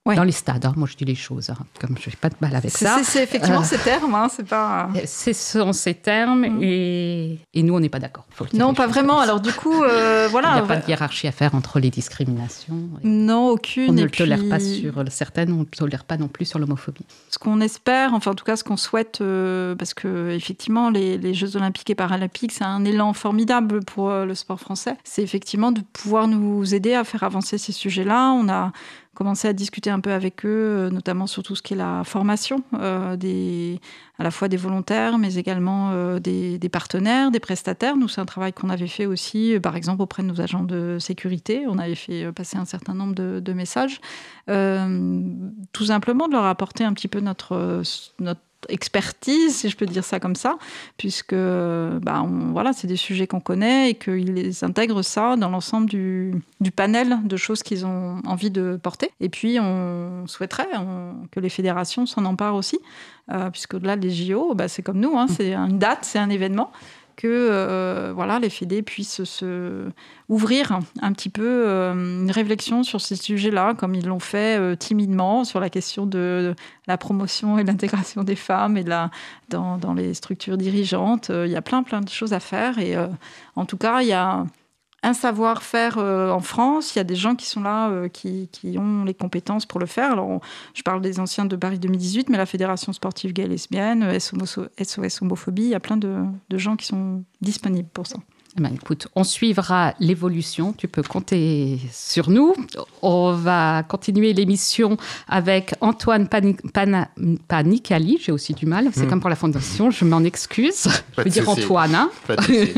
Ouais. Dans les stades, hein. Moi je dis les choses, hein. Comme je n'ai pas de mal avec C'est, ça. c'est, c'est effectivement Euh, ces termes, hein, c'est pas... Ce sont ces termes Mm. et, et nous on n'est pas d'accord. Faut le dire Non, les pas choses vraiment. comme ça. Alors du coup, euh, voilà. Il n'y a pas de hiérarchie à faire entre les discriminations. Et Non, aucune. on ne et le tolère puis, pas sur certaines, on ne le tolère pas non plus sur l'homophobie. Ce qu'on espère, enfin en tout cas ce qu'on souhaite, euh, parce que effectivement les, les Jeux Olympiques et Paralympiques, c'est un élan formidable pour euh, le sport français. C'est effectivement de pouvoir nous aider à faire avancer ces sujets-là. On a commencé à discuter un peu avec eux, euh, notamment sur tout ce qui est la formation, euh, des, à la fois des volontaires, mais également euh, des, des partenaires, des prestataires. Nous, c'est un travail qu'on avait fait aussi, euh, par exemple, auprès de nos agents de sécurité. On avait fait euh, passer un certain nombre de, de messages. Euh, tout simplement de leur apporter un petit peu notre, euh, notre expertise, si je peux dire ça comme ça, puisque bah, on, voilà, c'est des sujets qu'on connaît et qu'ils intègrent ça dans l'ensemble du, du panel de choses qu'ils ont envie de porter. Et puis, on souhaiterait on, que les fédérations s'en emparent aussi, euh, puisque au-delà des J O, bah, c'est comme nous, hein, c'est une date, c'est un événement, que euh, voilà, les fédés puissent se ouvrir un petit peu euh, une réflexion sur ces sujets-là, comme ils l'ont fait euh, timidement sur la question de la promotion et l'intégration des femmes et de la, dans, dans les structures dirigeantes. Euh, il y a plein, plein de choses à faire. Et euh, en tout cas, il y a un savoir-faire euh, en France. Il y a des gens qui sont là, euh, qui, qui ont les compétences pour le faire. Alors, on, je parle des anciens de Paris deux mille dix-huit, mais la Fédération sportive gay et lesbienne, S O S Homophobie, il y a plein de, de gens qui sont disponibles pour ça. Eh ben, écoute, on suivra l'évolution. Tu peux compter sur nous. On va continuer l'émission avec Antoine Pani- Pana- Panicali. J'ai aussi du mal. C'est Mm. comme pour la fondation. Je m'en excuse. Pas Je veux de dire souci. Antoine. Hein. Pas de souci.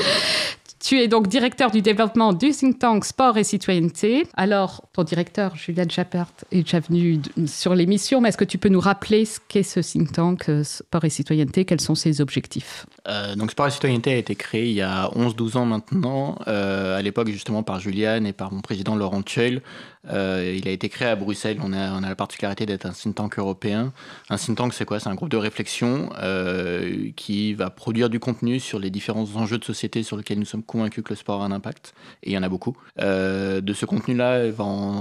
Tu es donc directeur du développement du think tank Sport et Citoyenneté. Alors, ton directeur, Juliette Jappert, est déjà venu d- sur l'émission, mais est-ce que tu peux nous rappeler ce qu'est ce think tank euh, Sport et Citoyenneté? Quels sont ses objectifs? Euh, donc Sport et Citoyenneté a été créé il y a onze douze ans maintenant, euh, à l'époque justement par Juliane et par mon président Laurent Thueul. Euh, il a été créé à Bruxelles, on a, on a la particularité d'être un think tank européen. Un think tank, c'est quoi? C'est un groupe de réflexion euh, qui va produire du contenu sur les différents enjeux de société sur lesquels nous sommes convaincus que le sport a un impact, et il y en a beaucoup. Euh, de ce contenu-là, il va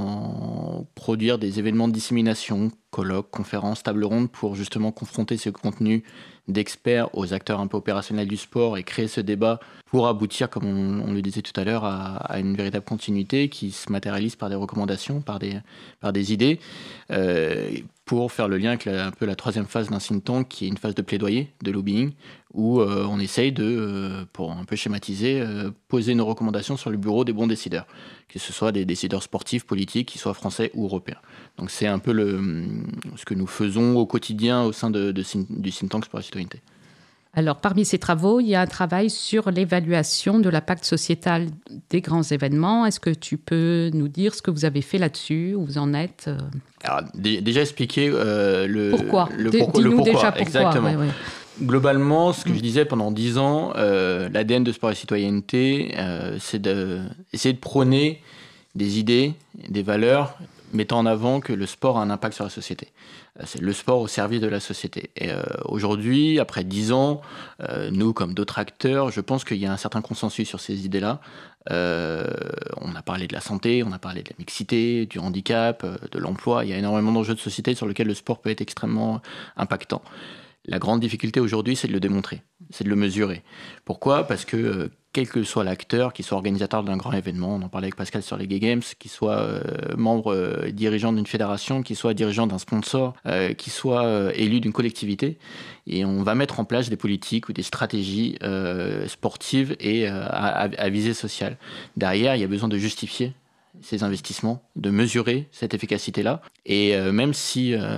en produire des événements de dissémination, colloques, conférences, tables rondes pour justement confronter ce contenu d'experts aux acteurs un peu opérationnels du sport et créer ce débat pour aboutir, comme on, on le disait tout à l'heure, à, à une véritable continuité qui se matérialise par des recommandations, par des, par des idées, euh, pour faire le lien avec la, un peu la troisième phase d'un think tank qui est une phase de plaidoyer, de lobbying, où euh, on essaye de, euh, pour un peu schématiser, euh, poser nos recommandations sur le bureau des bons décideurs, que ce soit des décideurs sportifs, politiques, qu'ils soient français ou européens. Donc c'est un peu le, ce que nous faisons au quotidien au sein de, de, du think tank Sport et Citoyenneté. Alors, parmi ces travaux, il y a un travail sur l'évaluation de l'impact sociétal des grands événements. Est-ce que tu peux nous dire ce que vous avez fait là-dessus, où vous en êtes? Alors, d- déjà expliquer euh, le Pourquoi le, D- pourquoi, le dis-nous pourquoi. déjà pourquoi. Exactement. Ouais, ouais. Globalement, ce que je disais pendant dix ans, euh, l'A D N de Sport et Citoyenneté, euh, c'est d'essayer de, de prôner des idées, des valeurs, mettant en avant que le sport a un impact sur la société. C'est le sport au service de la société. Et euh, aujourd'hui, après dix ans, euh, nous, comme d'autres acteurs, je pense qu'il y a un certain consensus sur ces idées-là. Euh, on a parlé de la santé, on a parlé de la mixité, du handicap, euh, de l'emploi. Il y a énormément d'enjeux de société sur lesquels le sport peut être extrêmement impactant. La grande difficulté aujourd'hui, c'est de le démontrer, c'est de le mesurer. Pourquoi? Parce que euh, quel que soit l'acteur, qu'il soit organisateur d'un grand événement, on en parlait avec Pascal sur les Gay Games, qu'il soit euh, membre euh, dirigeant d'une fédération, qu'il soit dirigeant d'un sponsor, euh, qu'il soit euh, élu d'une collectivité, et on va mettre en place des politiques ou des stratégies euh, sportives et euh, à, à visée sociale. Derrière, il y a besoin de justifier ces investissements, de mesurer cette efficacité-là, et euh, même si euh,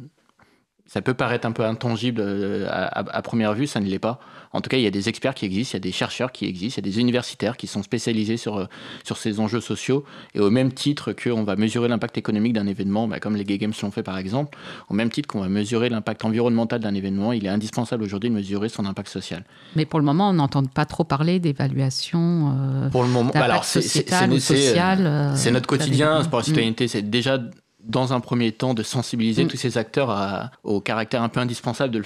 ça peut paraître un peu intangible euh, à, à, à première vue, ça ne l'est pas. En tout cas, il y a des experts qui existent, il y a des chercheurs qui existent, il y a des universitaires qui sont spécialisés sur, euh, sur ces enjeux sociaux. Et au même titre qu'on va mesurer l'impact économique d'un événement, bah, comme les Gay Games l'ont fait par exemple, au même titre qu'on va mesurer l'impact environnemental d'un événement, il est indispensable aujourd'hui de mesurer son impact social. Mais pour le moment, on n'entend pas trop parler d'évaluation euh, pour le moment, d'impact alors c'est, sociétal c'est, ou c'est, social. Euh, c'est notre quotidien, Sport et Citoyenneté, mmh. c'est déjà dans un premier temps de sensibiliser mmh. tous ces acteurs à, au caractère un peu indispensable de le faire.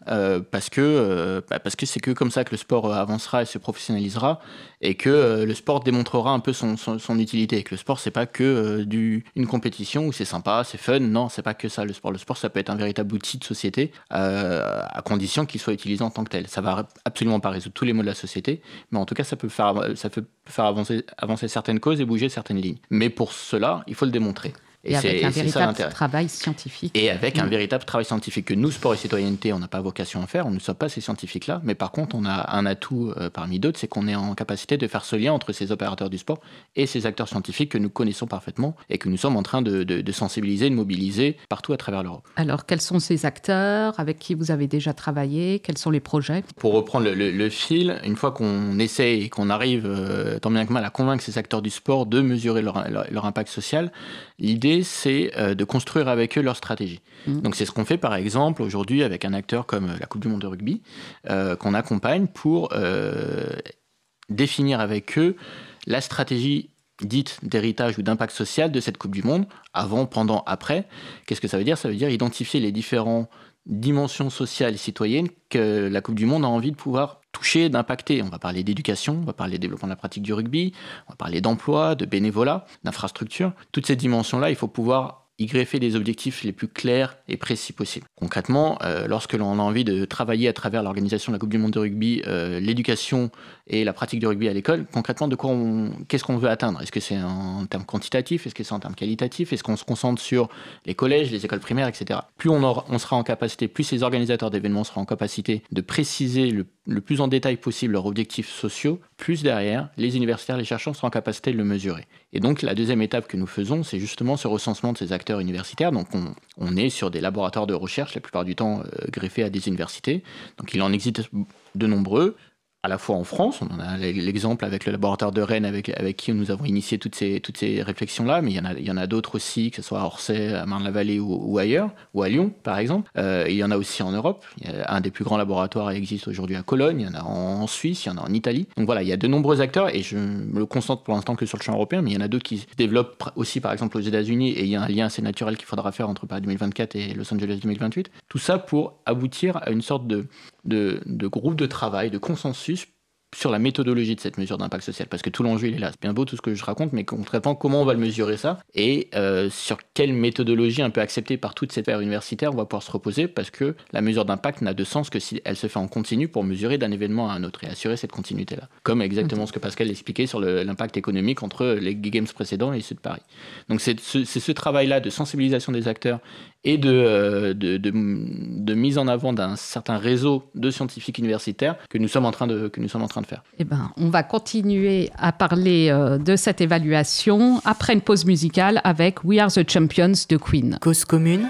euh, parce que euh, bah, parce que c'est que comme ça que le sport euh, avancera et se professionnalisera, et que euh, le sport démontrera un peu son, son, son utilité. Et que le sport, c'est pas que euh, du, une compétition où c'est sympa, c'est fun. Non, c'est pas que ça, le sport. Le sport, ça peut être un véritable outil de société, euh, à condition qu'il soit utilisé en tant que tel. Ça va absolument pas résoudre tous les maux de la société, mais en tout cas, ça peut faire, ça peut faire avancer, avancer certaines causes et bouger certaines lignes. Mais pour cela, il faut le démontrer. Et, et avec un véritable travail scientifique. Et avec mmh. un véritable travail scientifique que nous, sport et citoyenneté, on n'a pas vocation à faire, on ne sommes pas ces scientifiques-là, mais par contre, on a un atout euh, parmi d'autres, c'est qu'on est en capacité de faire ce lien entre ces opérateurs du sport et ces acteurs scientifiques que nous connaissons parfaitement et que nous sommes en train de, de, de sensibiliser, de mobiliser partout à travers l'Europe. Alors, quels sont ces acteurs avec qui vous avez déjà travaillé? Quels sont les projets? Pour reprendre le, le, le fil, une fois qu'on essaie et qu'on arrive, euh, tant bien que mal, à convaincre ces acteurs du sport de mesurer leur, leur, leur impact social, l'idée, c'est euh, de construire avec eux leur stratégie. Mmh. Donc, c'est ce qu'on fait, par exemple, aujourd'hui avec un acteur comme la Coupe du Monde de rugby, euh, qu'on accompagne pour euh, définir avec eux la stratégie dite d'héritage ou d'impact social de cette Coupe du Monde, avant, pendant, après. Qu'est-ce que ça veut dire? Ça veut dire identifier les différentes dimensions sociales et citoyennes que la Coupe du Monde a envie de pouvoir toucher, d'impacter. On va parler d'éducation, on va parler de développement de la pratique du rugby, on va parler d'emploi, de bénévolat, d'infrastructure. Toutes ces dimensions-là, il faut pouvoir y greffer des objectifs les plus clairs et précis possibles. Concrètement, euh, lorsque l'on a envie de travailler à travers l'organisation de la Coupe du Monde de rugby, euh, l'éducation et la pratique du rugby à l'école, concrètement, de quoi on, qu'est-ce qu'on veut atteindre? Est-ce que c'est en termes quantitatifs? Est-ce que c'est en termes qualitatifs? Est-ce qu'on se concentre sur les collèges, les écoles primaires, et cetera. Plus on, aura, on sera en capacité, plus ces organisateurs d'événements seront en capacité de préciser le, le plus en détail possible leurs objectifs sociaux, plus derrière, les universitaires, les chercheurs seront en capacité de le mesurer. Et donc, la deuxième étape que nous faisons, c'est justement ce recensement de ces acteurs universitaires. Donc, on, on est sur des laboratoires de recherche, la plupart du temps euh, greffés à des universités. Donc, il en existe de nombreux, à la fois en France, on en a l'exemple avec le laboratoire de Rennes avec, avec qui nous avons initié toutes ces, toutes ces réflexions-là, mais il y en a, il y en a d'autres aussi, que ce soit à Orsay, à Marne-la-Vallée ou, ou ailleurs, ou à Lyon par exemple. Euh, il y en a aussi en Europe, il y a un des plus grands laboratoires existe aujourd'hui à Cologne, il y en a en Suisse, il y en a en Italie. Donc voilà, il y a de nombreux acteurs, et je me le concentre pour l'instant que sur le champ européen, mais il y en a d'autres qui se développent aussi par exemple aux États-Unis, et il y a un lien assez naturel qu'il faudra faire entre Paris deux mille vingt-quatre et Los Angeles deux mille vingt-huit. Tout ça pour aboutir à une sorte de, de, de groupe de travail, de consensus sur la méthodologie de cette mesure d'impact social, parce que tout l'enjeu il est là. C'est bien beau tout ce que je raconte, mais concrètement, comment on va le mesurer ça, et euh, sur quelle méthodologie un peu acceptée par toute cette sphère universitaire on va pouvoir se reposer, parce que la mesure d'impact n'a de sens que si elle se fait en continu pour mesurer d'un événement à un autre et assurer cette continuité-là. Comme exactement mmh. ce que Pascal expliquait sur le, l'impact économique entre les Games précédents et ceux de Paris. Donc c'est ce, c'est ce travail-là de sensibilisation des acteurs et de, euh, de, de, de mise en avant d'un certain réseau de scientifiques universitaires que nous sommes en train de, que nous sommes en train de faire. Eh ben, on va continuer à parler euh, de cette évaluation après une pause musicale avec We Are the Champions de Queen. Cause commune,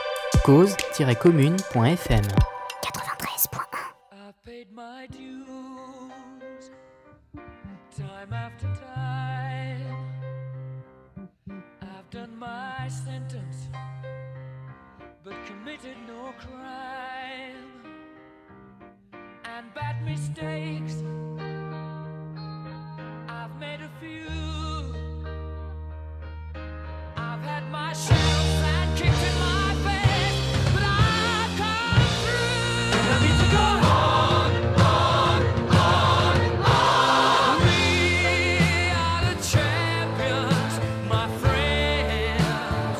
cause tiret commune point f m. quatre-vingt-treize point un. I paid my dues, time after time. I've done my sentence, but committed no crime. And bad mistakes, I've made a few. I've had my shells and kicked in my face, but I've come through. And I need to go on, on, on, on. We are the champions, my friends,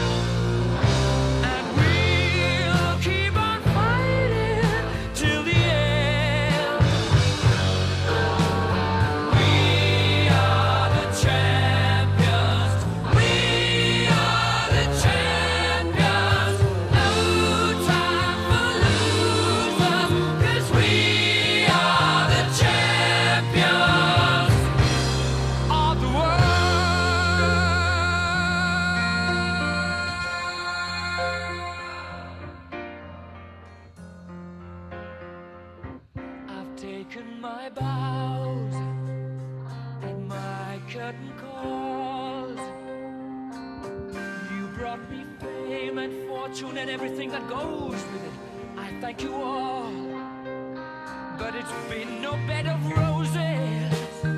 and we'll keep on fighting till the end. We are the champions. We are the champions. No time for losers, 'cause we are the champions of the world. I've taken my bows and my curtain calls. You brought me fame and fortune and everything that goes with it. I thank you all, but it's been no bed of roses,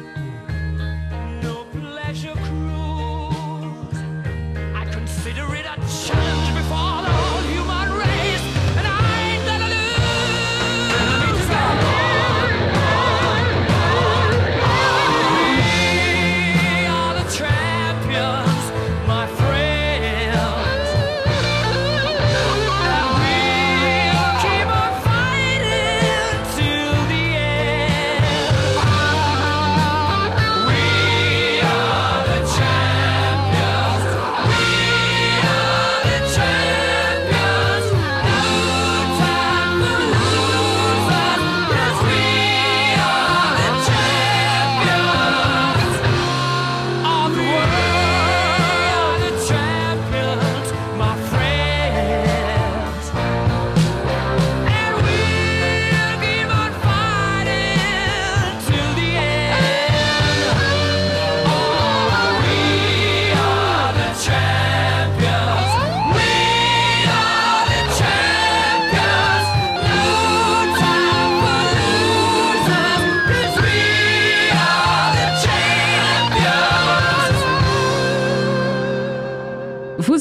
no pleasure cruise. I consider it a challenge before the whole human race, and I ain't gonna lose.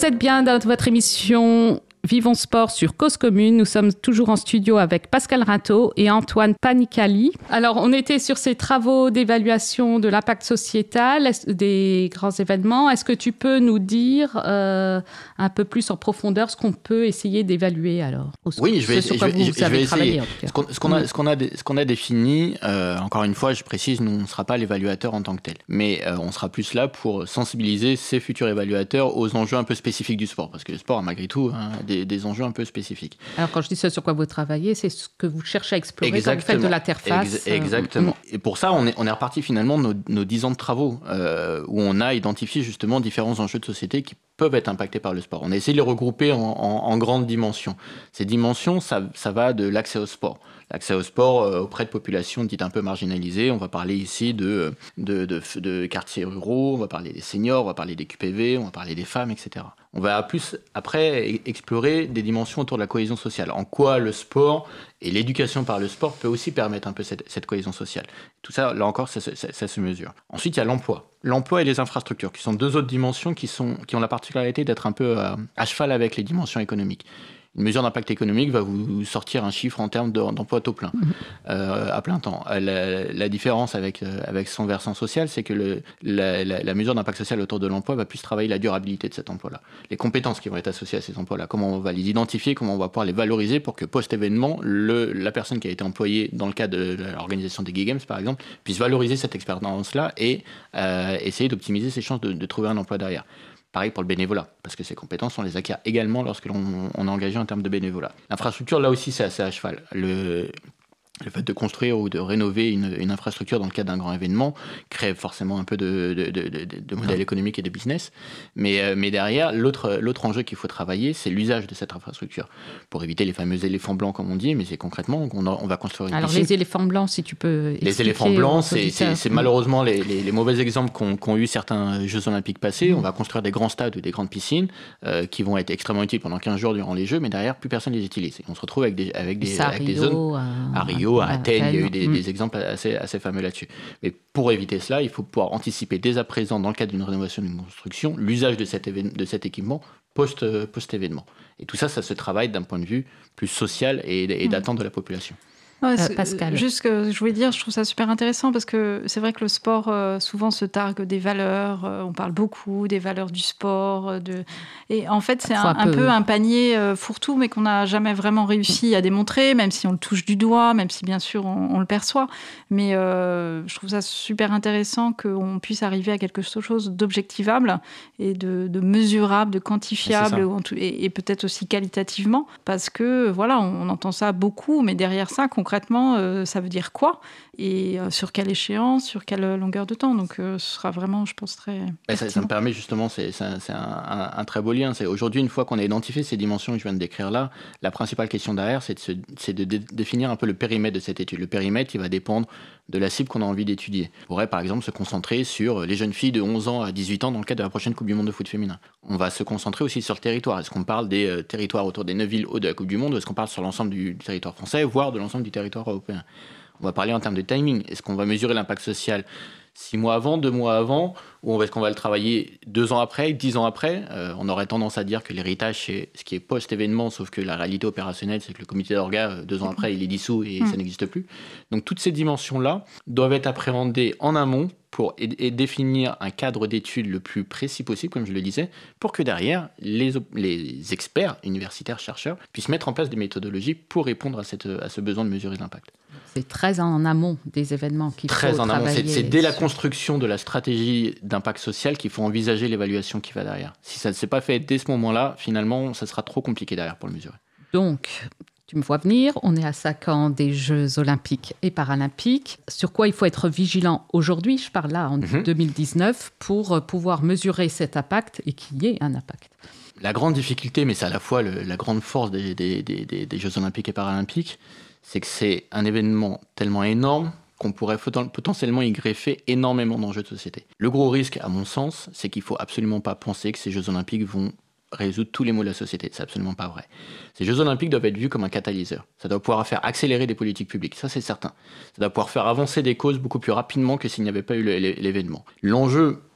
Vous êtes bien dans votre émission Vivons Sport sur Cause Commune. Nous sommes toujours en studio avec Pascal Rintaud et Antoine Panicali. Alors, on était sur ces travaux d'évaluation de l'impact sociétal des grands événements. Est-ce que tu peux nous dire euh, un peu plus en profondeur ce qu'on peut essayer d'évaluer alors? Oui, je vais, sur je quoi vais, vous je vais avez essayer. travaillé, en tout cas. Ce qu'on, ce qu'on a, ce qu'on a, ce qu'on a défini, euh, encore une fois, je précise, nous, on ne sera pas l'évaluateur en tant que tel. Mais euh, on sera plus là pour sensibiliser ces futurs évaluateurs aux enjeux un peu spécifiques du sport. Parce que le sport a malgré tout hein, des, des enjeux un peu spécifiques. Alors, quand je dis ce sur quoi vous travaillez, c'est ce que vous cherchez à explorer Exactement. quand vous faites de l'interface. Ex- exactement. Et pour ça, on est, on est reparti finalement de nos, nos dix ans de travaux, euh, où on a identifié justement différents enjeux de société qui peuvent être impactés par le sport. On a essayé de les regrouper en, en, en grandes dimensions. Ces dimensions, ça, ça va de l'accès au sport. L'accès au sport euh, auprès de populations dites un peu marginalisées. On va parler ici de, de, de, de quartiers ruraux, on va parler des seniors, on va parler des Q P V, on va parler des femmes, et cetera. On va plus, après, explorer des dimensions autour de la cohésion sociale. En quoi le sport et l'éducation par le sport peut aussi permettre un peu cette, cette cohésion sociale. Tout ça, là encore, ça, ça, ça se mesure. Ensuite, il y a l'emploi. L'emploi et les infrastructures, qui sont deux autres dimensions qui, sont, qui ont la particularité d'être un peu à, à cheval avec les dimensions économiques. Une mesure d'impact économique va vous sortir un chiffre en termes de, d'emploi à taux plein, mmh. euh, à plein temps. La, la différence avec, euh, avec son versant social, c'est que le, la, la, la mesure d'impact social autour de l'emploi va plus travailler la durabilité de cet emploi-là. Les compétences qui vont être associées à ces emplois-là, comment on va les identifier, comment on va pouvoir les valoriser pour que post-événement, le, la personne qui a été employée dans le cadre de l'organisation des Gay Games, par exemple, puisse valoriser cette expérience-là et euh, essayer d'optimiser ses chances de, de trouver un emploi derrière. Pareil pour le bénévolat, parce que ces compétences, on les acquiert également lorsque l'on on est engagé en termes de bénévolat. L'infrastructure, là aussi, c'est assez à cheval. Le, le fait de construire ou de rénover une, une infrastructure dans le cadre d'un grand événement crée forcément un peu de, de, de, de, de modèle économique et de business. Mais, mais derrière, l'autre, l'autre enjeu qu'il faut travailler, c'est l'usage de cette infrastructure. Pour éviter les fameux éléphants blancs, comme on dit, mais c'est concrètement, on, on va construire une Alors piscine. les éléphants blancs, si tu peux Les éléphants blancs, c'est, c'est, c'est malheureusement les, les, les mauvais exemples qu'ont, qu'ont eu certains Jeux Olympiques passés. Mmh. On va construire des grands stades ou des grandes piscines euh, qui vont être extrêmement utiles pendant quinze jours durant les Jeux, mais derrière, plus personne ne les utilise. Et on se retrouve avec des, avec des, avec Rio, des zones... À, à Rio, à, à Athènes, il y a eu des, mmh. des exemples assez, assez fameux là-dessus. Mais pour éviter cela, il faut pouvoir anticiper dès à présent, dans le cadre d'une rénovation d'une construction, l'usage de cet, éve- de cet équipement post, euh, post-événement. Et tout ça, ça se travaille d'un point de vue plus social et, et d'attente de la population. Ouais, euh, Pascal. Juste que je voulais dire, je trouve ça super intéressant parce que c'est vrai que le sport euh, souvent se targue des valeurs. Euh, on parle beaucoup des valeurs du sport. De... Et en fait, c'est un, un, peu... un peu un panier euh, fourre-tout, mais qu'on n'a jamais vraiment réussi à démontrer, même si on le touche du doigt, même si bien sûr on, on le perçoit. Mais euh, je trouve ça super intéressant qu'on puisse arriver à quelque chose d'objectivable et de, de mesurable, de quantifiable et, et peut-être aussi qualitativement. Parce que voilà, on, on entend ça beaucoup, mais derrière ça, concrètement, Concrètement, euh, ça veut dire quoi et euh, sur quelle échéance, sur quelle longueur de temps. Donc, euh, ce sera vraiment, je pense, très ça, ça me permet justement, c'est, c'est, un, c'est un, un, un très beau lien. C'est aujourd'hui, une fois qu'on a identifié ces dimensions que je viens de décrire là, la principale question derrière, c'est de, se, c'est de dé- définir un peu le périmètre de cette étude. Le périmètre, il va dépendre de la cible qu'on a envie d'étudier. On pourrait, par exemple, se concentrer sur les jeunes filles de onze ans à dix-huit ans dans le cadre de la prochaine Coupe du Monde de foot féminin. On va se concentrer aussi sur le territoire. Est-ce qu'on parle des euh, territoires autour des neuf villes hauts de la Coupe du Monde ou est-ce qu'on parle sur l'ensemble du, du territoire français, voire de l'ensemble du territoire européen? On va parler en termes de timing. Est-ce qu'on va mesurer l'impact social six mois avant, deux mois avant, ou est-ce qu'on va le travailler deux ans après, dix ans après? euh, On aurait tendance à dire que l'héritage, c'est ce qui est post-événement, sauf que la réalité opérationnelle, c'est que le comité d'orga, deux ans après, il est dissous et mmh. ça n'existe plus. Donc toutes ces dimensions-là doivent être appréhendées en amont pour et, et définir un cadre d'études le plus précis possible, comme je le disais, pour que derrière, les, les experts, universitaires, chercheurs, puissent mettre en place des méthodologies pour répondre à, cette, à ce besoin de mesurer l'impact. C'est très en amont des événements qu'il faut très en amont. C'est, c'est dès sur... la construction de la stratégie d'impact social qu'il faut envisager l'évaluation qui va derrière. Si ça ne s'est pas fait dès ce moment-là, finalement, ça sera trop compliqué derrière pour le mesurer. Donc, tu me vois venir, on est à cinq ans des Jeux Olympiques et Paralympiques. Sur quoi il faut être vigilant aujourd'hui, je parle là en mm-hmm. deux mille dix-neuf, pour pouvoir mesurer cet impact et qu'il y ait un impact. La grande difficulté, mais c'est à la fois le, la grande force des, des, des, des, des Jeux Olympiques et Paralympiques, c'est que c'est un événement tellement énorme qu'on pourrait potentiellement y greffer énormément d'enjeux de société. Le gros risque, à mon sens, c'est qu'il ne faut absolument pas penser que ces Jeux Olympiques vont résoudre tous les maux de la société. C'est absolument pas vrai. Ces Jeux Olympiques doivent être vus comme un catalyseur. Ça doit pouvoir faire accélérer des politiques publiques, ça c'est certain. Ça doit pouvoir faire avancer des causes beaucoup plus rapidement que s'il n'y avait pas eu l'événement. L'enjeu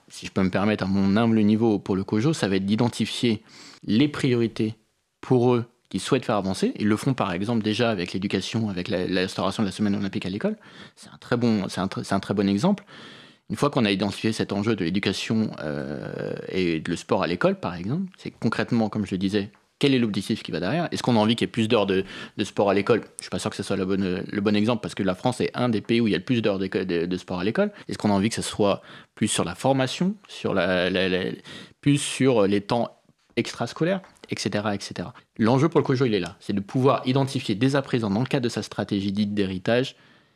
si je peux me permettre, à mon humble niveau pour le COJO, ça va être d'identifier les priorités pour eux qui souhaitent faire avancer. Ils le font par exemple déjà avec l'éducation, avec la, la restauration de la semaine olympique à l'école. C'est un très bon, c'est un, c'est un très bon exemple. Une fois qu'on a identifié cet enjeu de l'éducation euh, et le sport à l'école, par exemple, c'est concrètement, comme je le disais, quel est l'objectif qui va derrière ? Est-ce qu'on a envie qu'il y ait plus d'heures de, de sport à l'école ? Je ne suis pas sûr que ce soit le bon, le bon exemple, parce que la France est un des pays où il y a le plus d'heures de, de, de sport à l'école. Est-ce qu'on a envie que ce soit plus sur la formation, sur la, la, la, plus sur les temps extrascolaires, et cetera, et cetera. L'enjeu pour le COJO, il est là. C'est de pouvoir identifier dès à présent, dans le cadre de sa stratégie dite d'héritage,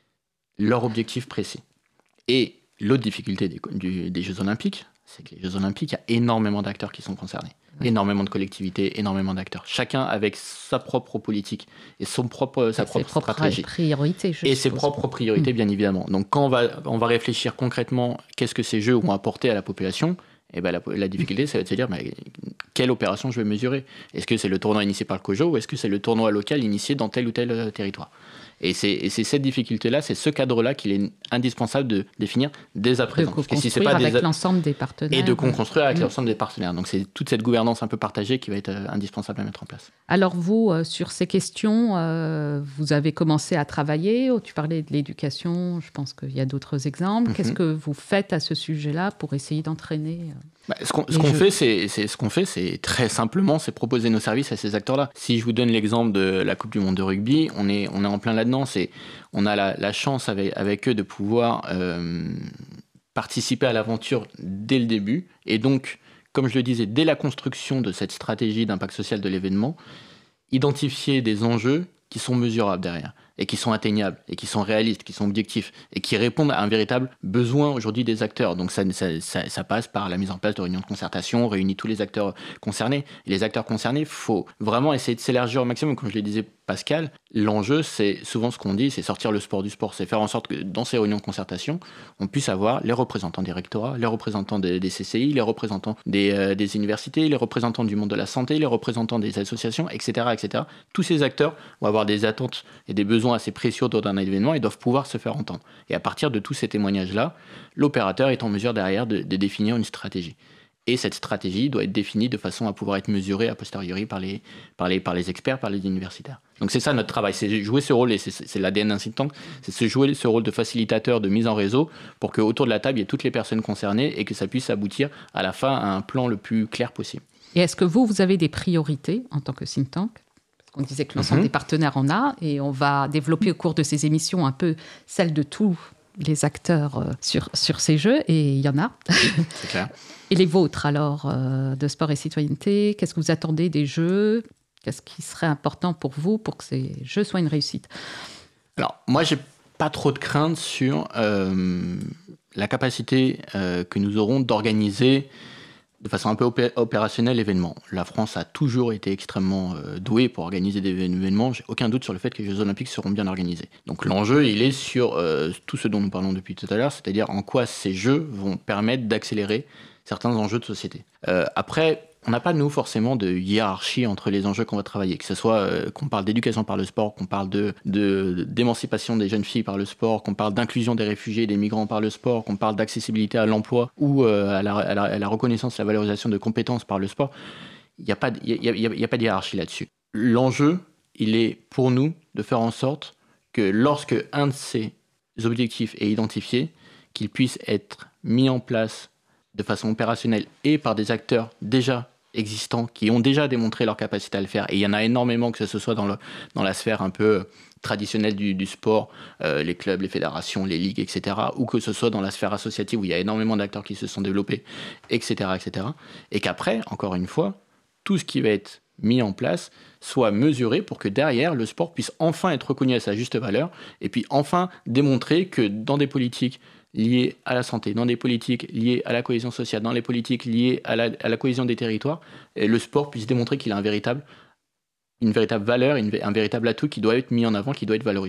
leur objectif précis. Et l'autre difficulté des, du, des Jeux Olympiques, c'est que les Jeux Olympiques, il y a énormément d'acteurs qui sont concernés. Oui. Énormément de collectivités, énormément d'acteurs. Chacun avec sa propre politique et son propre, sa propre stratégie. Priorités, je et suppose. ses propres priorités, mmh. bien évidemment. Donc quand on va, on va réfléchir concrètement, qu'est-ce que ces Jeux vont apporter à la population ? Et ben la, la difficulté, ça va être de se dire, mais quelle opération je vais mesurer ? Est-ce que c'est le tournoi initié par le COJO ou est-ce que c'est le tournoi local initié dans tel ou tel euh, territoire ? Et c'est, et c'est cette difficulté-là, c'est ce cadre-là qu'il est indispensable de définir dès à présent. De co-construire si c'est pas avec des... l'ensemble des partenaires. Et de co-construire avec mmh. l'ensemble des partenaires. Donc c'est toute cette gouvernance un peu partagée qui va être euh, indispensable à mettre en place. Alors vous, euh, sur ces questions, euh, vous avez commencé à travailler. Tu parlais de l'éducation, je pense qu'il y a d'autres exemples. Mm-hmm. Qu'est-ce que vous faites à ce sujet-là pour essayer d'entraîner euh, bah, ce qu'on, ce qu'on fait, c'est, c'est, ce qu'on fait, c'est très simplement, c'est proposer nos services à ces acteurs-là. Si je vous donne l'exemple de la Coupe du Monde de rugby, on est, on est en plein là-dedans. C'est, on a la, la chance avec, avec eux de pouvoir euh, participer à l'aventure dès le début. Et donc, comme je le disais, dès la construction de cette stratégie d'impact social de l'événement, identifier des enjeux qui sont mesurables derrière, et qui sont atteignables, et qui sont réalistes, qui sont objectifs, et qui répondent à un véritable besoin aujourd'hui des acteurs. Donc ça, ça, ça, ça passe par la mise en place de réunions de concertation, on réunit tous les acteurs concernés. Et les acteurs concernés, il faut vraiment essayer de s'élargir au maximum. Comme je le disais, Pascal, l'enjeu, c'est souvent ce qu'on dit, c'est sortir le sport du sport. C'est faire en sorte que dans ces réunions de concertation, on puisse avoir les représentants des rectorats, les représentants des, des C C I, les représentants des, euh, des universités, les représentants du monde de la santé, les représentants des associations, et cetera, et cetera. Tous ces acteurs vont avoir des attentes et des besoins assez précieux autour d'un événement et doivent pouvoir se faire entendre. Et à partir de tous ces témoignages-là, l'opérateur est en mesure derrière de, de définir une stratégie. Et cette stratégie doit être définie de façon à pouvoir être mesurée a posteriori par les, par les, par les experts, par les universitaires. Donc c'est ça notre travail, c'est jouer ce rôle, et c'est, c'est l'A D N d'un think tank, c'est se jouer ce rôle de facilitateur, de mise en réseau, pour qu'autour de la table, il y ait toutes les personnes concernées et que ça puisse aboutir à la fin à un plan le plus clair possible. Et est-ce que vous, vous avez des priorités en tant que think tank ? On disait que l'ensemble mm-hmm. des partenaires en a, et on va développer au cours de ces émissions un peu celle de tous les acteurs euh, sur, sur ces jeux, et il y en a. C'est clair. Et les vôtres, alors, euh, de sport et citoyenneté, qu'est-ce que vous attendez des jeux ? Qu'est-ce qui serait important pour vous pour que ces jeux soient une réussite ? Alors, moi, j'ai pas trop de crainte sur euh, la capacité euh, que nous aurons d'organiser de façon un peu opé- opérationnelle l'événement. La France a toujours été extrêmement euh, douée pour organiser des événements. J'ai aucun doute sur le fait que les Jeux Olympiques seront bien organisés. Donc l'enjeu, il est sur euh, tout ce dont nous parlons depuis tout à l'heure, c'est-à-dire en quoi ces Jeux vont permettre d'accélérer certains enjeux de société. Euh, après, on n'a pas, nous, forcément de hiérarchie entre les enjeux qu'on va travailler, que ce soit euh, qu'on parle d'éducation par le sport, qu'on parle de, de, d'émancipation des jeunes filles par le sport, qu'on parle d'inclusion des réfugiés et des migrants par le sport, qu'on parle d'accessibilité à l'emploi ou euh, à, la, à, la, à la reconnaissance et la valorisation de compétences par le sport. Il n'y a, y a, y a, y a pas de hiérarchie là-dessus. L'enjeu, il est pour nous de faire en sorte que lorsque un de ces objectifs est identifié, qu'il puisse être mis en place de façon opérationnelle et par des acteurs déjà existants qui ont déjà démontré leur capacité à le faire. Et il y en a énormément, que ce soit dans, le, dans la sphère un peu traditionnelle du, du sport, euh, les clubs, les fédérations, les ligues, et cetera, ou que ce soit dans la sphère associative où il y a énormément d'acteurs qui se sont développés, et cetera, et cetera. Et qu'après, encore une fois, tout ce qui va être mis en place soit mesuré pour que derrière, le sport puisse enfin être reconnu à sa juste valeur et puis enfin démontrer que dans des politiques liées à la santé, dans des politiques liées à la cohésion sociale, dans les politiques liées à la, à la cohésion des territoires, et le sport puisse démontrer qu'il a un véritable, une véritable valeur, une, un véritable atout qui doit être mis en avant, qui doit être valorisé.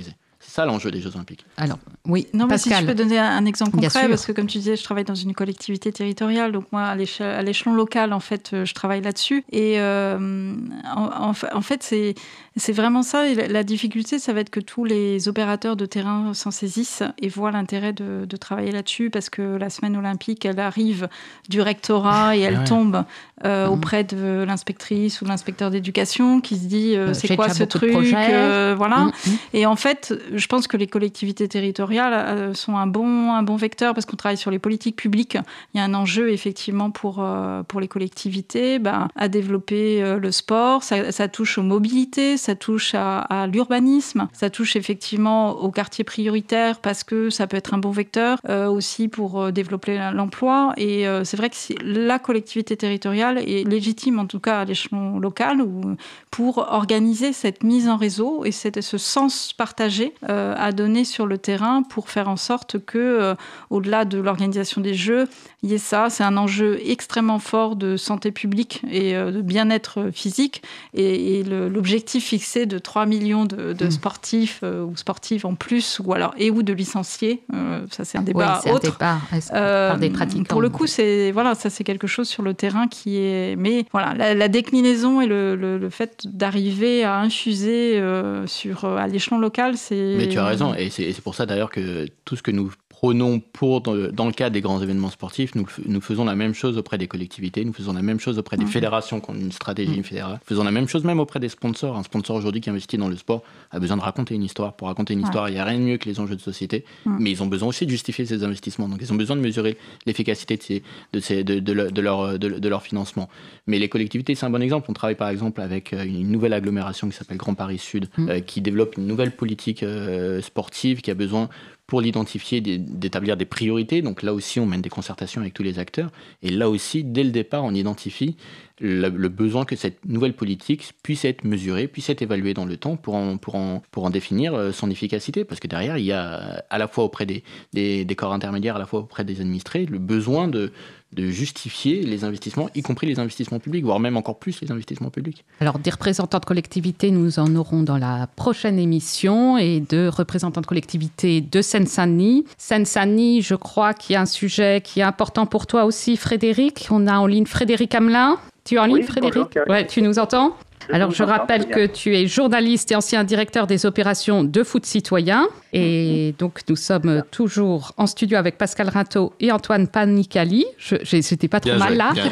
C'est ça l'enjeu des Jeux Olympiques. Alors, oui, non, mais Pascal. si je peux donner un exemple Bien concret, sûr. parce que comme tu disais, je travaille dans une collectivité territoriale, donc moi, à l'éche- à l'échelon local, en fait, je travaille là-dessus. Et euh, en, en, en fait, c'est, c'est vraiment ça. Et la, la difficulté, ça va être que tous les opérateurs de terrain s'en saisissent et voient l'intérêt de, de travailler là-dessus, parce que la semaine olympique, elle arrive du rectorat et elle Ouais. tombe euh, Mmh. auprès de l'inspectrice ou de l'inspecteur d'éducation qui se dit euh, Euh, c'est j'ai quoi déjà ce beaucoup de truc projets. euh, voilà. Mmh, mmh. Et en fait, je pense que les collectivités territoriales euh, sont un bon, un bon vecteur parce qu'on travaille sur les politiques publiques. Il y a un enjeu effectivement pour, euh, pour les collectivités ben, à développer euh, le sport. Ça, ça touche aux mobilités, ça touche à, à l'urbanisme, ça touche effectivement aux quartiers prioritaires parce que ça peut être un bon vecteur euh, aussi pour euh, développer l'emploi. Et euh, c'est vrai que si la collectivité territoriale est légitime, en tout cas à l'échelon local, ou, pour organiser cette mise en réseau et cette, ce sens partagé euh, à donner sur le terrain pour faire en sorte que, euh, au-delà de l'organisation des Jeux, il y ait ça. C'est un enjeu extrêmement fort de santé publique et euh, de bien-être physique. Et, et le, l'objectif fixé de trois millions de, de sportifs euh, ou sportives en plus, ou alors et ou de licenciés, euh, ça c'est un débat Oui, c'est autre. un débat. Est-ce qu'on Euh, parle des pratiquants. pour le coup, c'est voilà, ça c'est quelque chose sur le terrain qui est. Mais voilà, la, la déclinaison et le, le, le fait d'arriver à infuser euh, sur à l'échelon local, c'est. Mais tu as raison, et c'est, et c'est pour ça d'ailleurs que tout ce que nous prônons pour, dans le, dans le cadre des grands événements sportifs, nous, nous faisons la même chose auprès des collectivités, nous faisons la même chose auprès des Mmh. fédérations qui ont une stratégie mmh. fédérale, nous faisons la même chose même auprès des sponsors. Un sponsor aujourd'hui qui investit dans le sport a besoin de raconter une histoire. Pour raconter une ouais. histoire, il n'y a rien de mieux que les enjeux de société, mmh. mais ils ont besoin aussi de justifier ces investissements. Donc ils ont besoin de mesurer l'efficacité de, ces, de, ces, de, de, de, leur, de, de leur financement. Mais les collectivités, c'est un bon exemple. On travaille par exemple avec une nouvelle agglomération qui s'appelle Grand Paris Sud, mmh. euh, qui développe une nouvelle politique euh, sportive, qui a besoin, pour l'identifier, d'établir des priorités. Donc là aussi, on mène des concertations avec tous les acteurs. Et là aussi, dès le départ, on identifie le, le besoin que cette nouvelle politique puisse être mesurée, puisse être évaluée dans le temps pour en, pour en, pour en définir son efficacité. Parce que derrière, il y a à la fois auprès des, des, des corps intermédiaires, à la fois auprès des administrés, le besoin de, de justifier les investissements, y compris les investissements publics, voire même encore plus les investissements publics. Alors, des représentants de collectivités, nous en aurons dans la prochaine émission, et de représentants de collectivités de Seine-Saint-Denis. Seine-Saint-Denis, je crois qu'il y a un sujet qui est important pour toi aussi, Frédéric. On a en ligne Frédéric Hamelin. Tu es en ligne, oui, Frédéric ? Oui, tu nous entends ? Je Alors, je rappelle que tu es journaliste et ancien directeur des opérations de foot citoyen. Et mmh. donc, nous sommes bien. toujours en studio avec Pascal Rintaud et Antoine Panicali. Je, j'ai, c'était pas trop bien mal joué, là.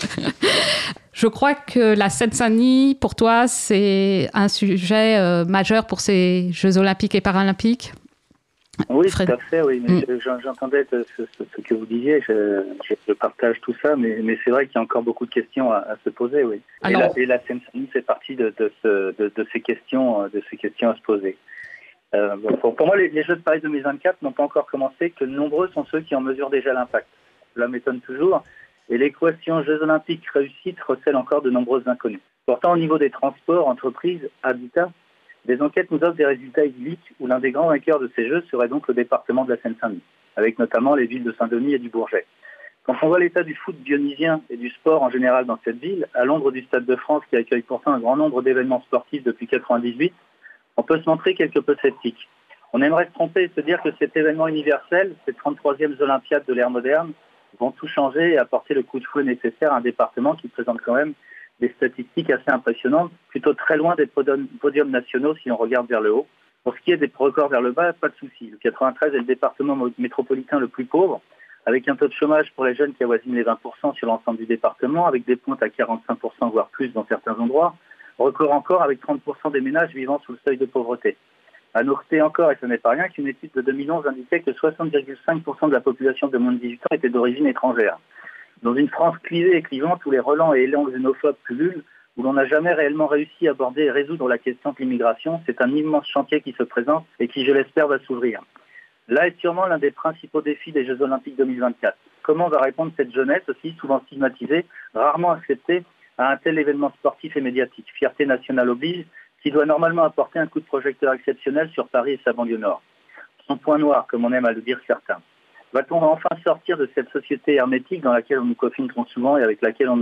Je crois que la Seine-Saint-Denis, pour toi, c'est un sujet euh, majeur pour ces Jeux olympiques et paralympiques. Oui, Fred. Tout à fait, oui. Mais mmh. J'entendais ce, ce, ce que vous disiez, je, je partage tout ça, mais, mais c'est vrai qu'il y a encore beaucoup de questions à, à se poser, oui. Alors, et, la, et la Seine-Saint-Denis fait partie de, de, ce, de, de, ces questions, de ces questions à se poser. Euh, bon, pour, pour moi, les, les Jeux de Paris deux mille vingt-quatre n'ont pas encore commencé, que nombreux sont ceux qui en mesurent déjà l'impact. Cela m'étonne toujours, et l'équation Jeux olympiques réussite recèle encore de nombreuses inconnues. Pourtant, au niveau des transports, entreprises, habitats, des enquêtes nous offrent des résultats idylliques où l'un des grands vainqueurs de ces Jeux serait donc le département de la Seine-Saint-Denis, avec notamment les villes de Saint-Denis et du Bourget. Quand on voit l'état du foot dionysien et du sport en général dans cette ville, à l'ombre du Stade de France qui accueille pourtant un grand nombre d'événements sportifs depuis quatre-vingt-dix-huit, on peut se montrer quelque peu sceptique. On aimerait se tromper et se dire que cet événement universel, ces trente-troisièmes Olympiades de l'ère moderne, vont tout changer et apporter le coup de fouet nécessaire à un département qui présente quand même des statistiques assez impressionnantes, plutôt très loin des podiums nationaux si on regarde vers le haut. Pour ce qui est des records vers le bas, pas de souci. Le quatre-vingt-treize est le département métropolitain le plus pauvre, avec un taux de chômage pour les jeunes qui avoisine les vingt pour cent sur l'ensemble du département, avec des pointes à quarante-cinq pour cent voire plus dans certains endroits. Record encore avec trente pour cent des ménages vivant sous le seuil de pauvreté. À noter encore, et ce n'est pas rien, qu'une étude de deux mille onze indiquait que soixante virgule cinq pour cent de la population de moins de dix-huit ans était d'origine étrangère. Dans une France clivée et clivante où les relents et élans xénophobes pullulent, où l'on n'a jamais réellement réussi à aborder et résoudre la question de l'immigration, c'est un immense chantier qui se présente et qui, je l'espère, va s'ouvrir. Là est sûrement l'un des principaux défis des Jeux Olympiques deux mille vingt-quatre. Comment va répondre cette jeunesse, aussi souvent stigmatisée, rarement acceptée, à un tel événement sportif et médiatique ? Fierté nationale oblige, qui doit normalement apporter un coup de projecteur exceptionnel sur Paris et sa banlieue nord. Son point noir, comme on aime à le dire certains. Va-t-on enfin sortir de cette société hermétique dans laquelle on nous confine trop souvent et avec laquelle on nous assomme ?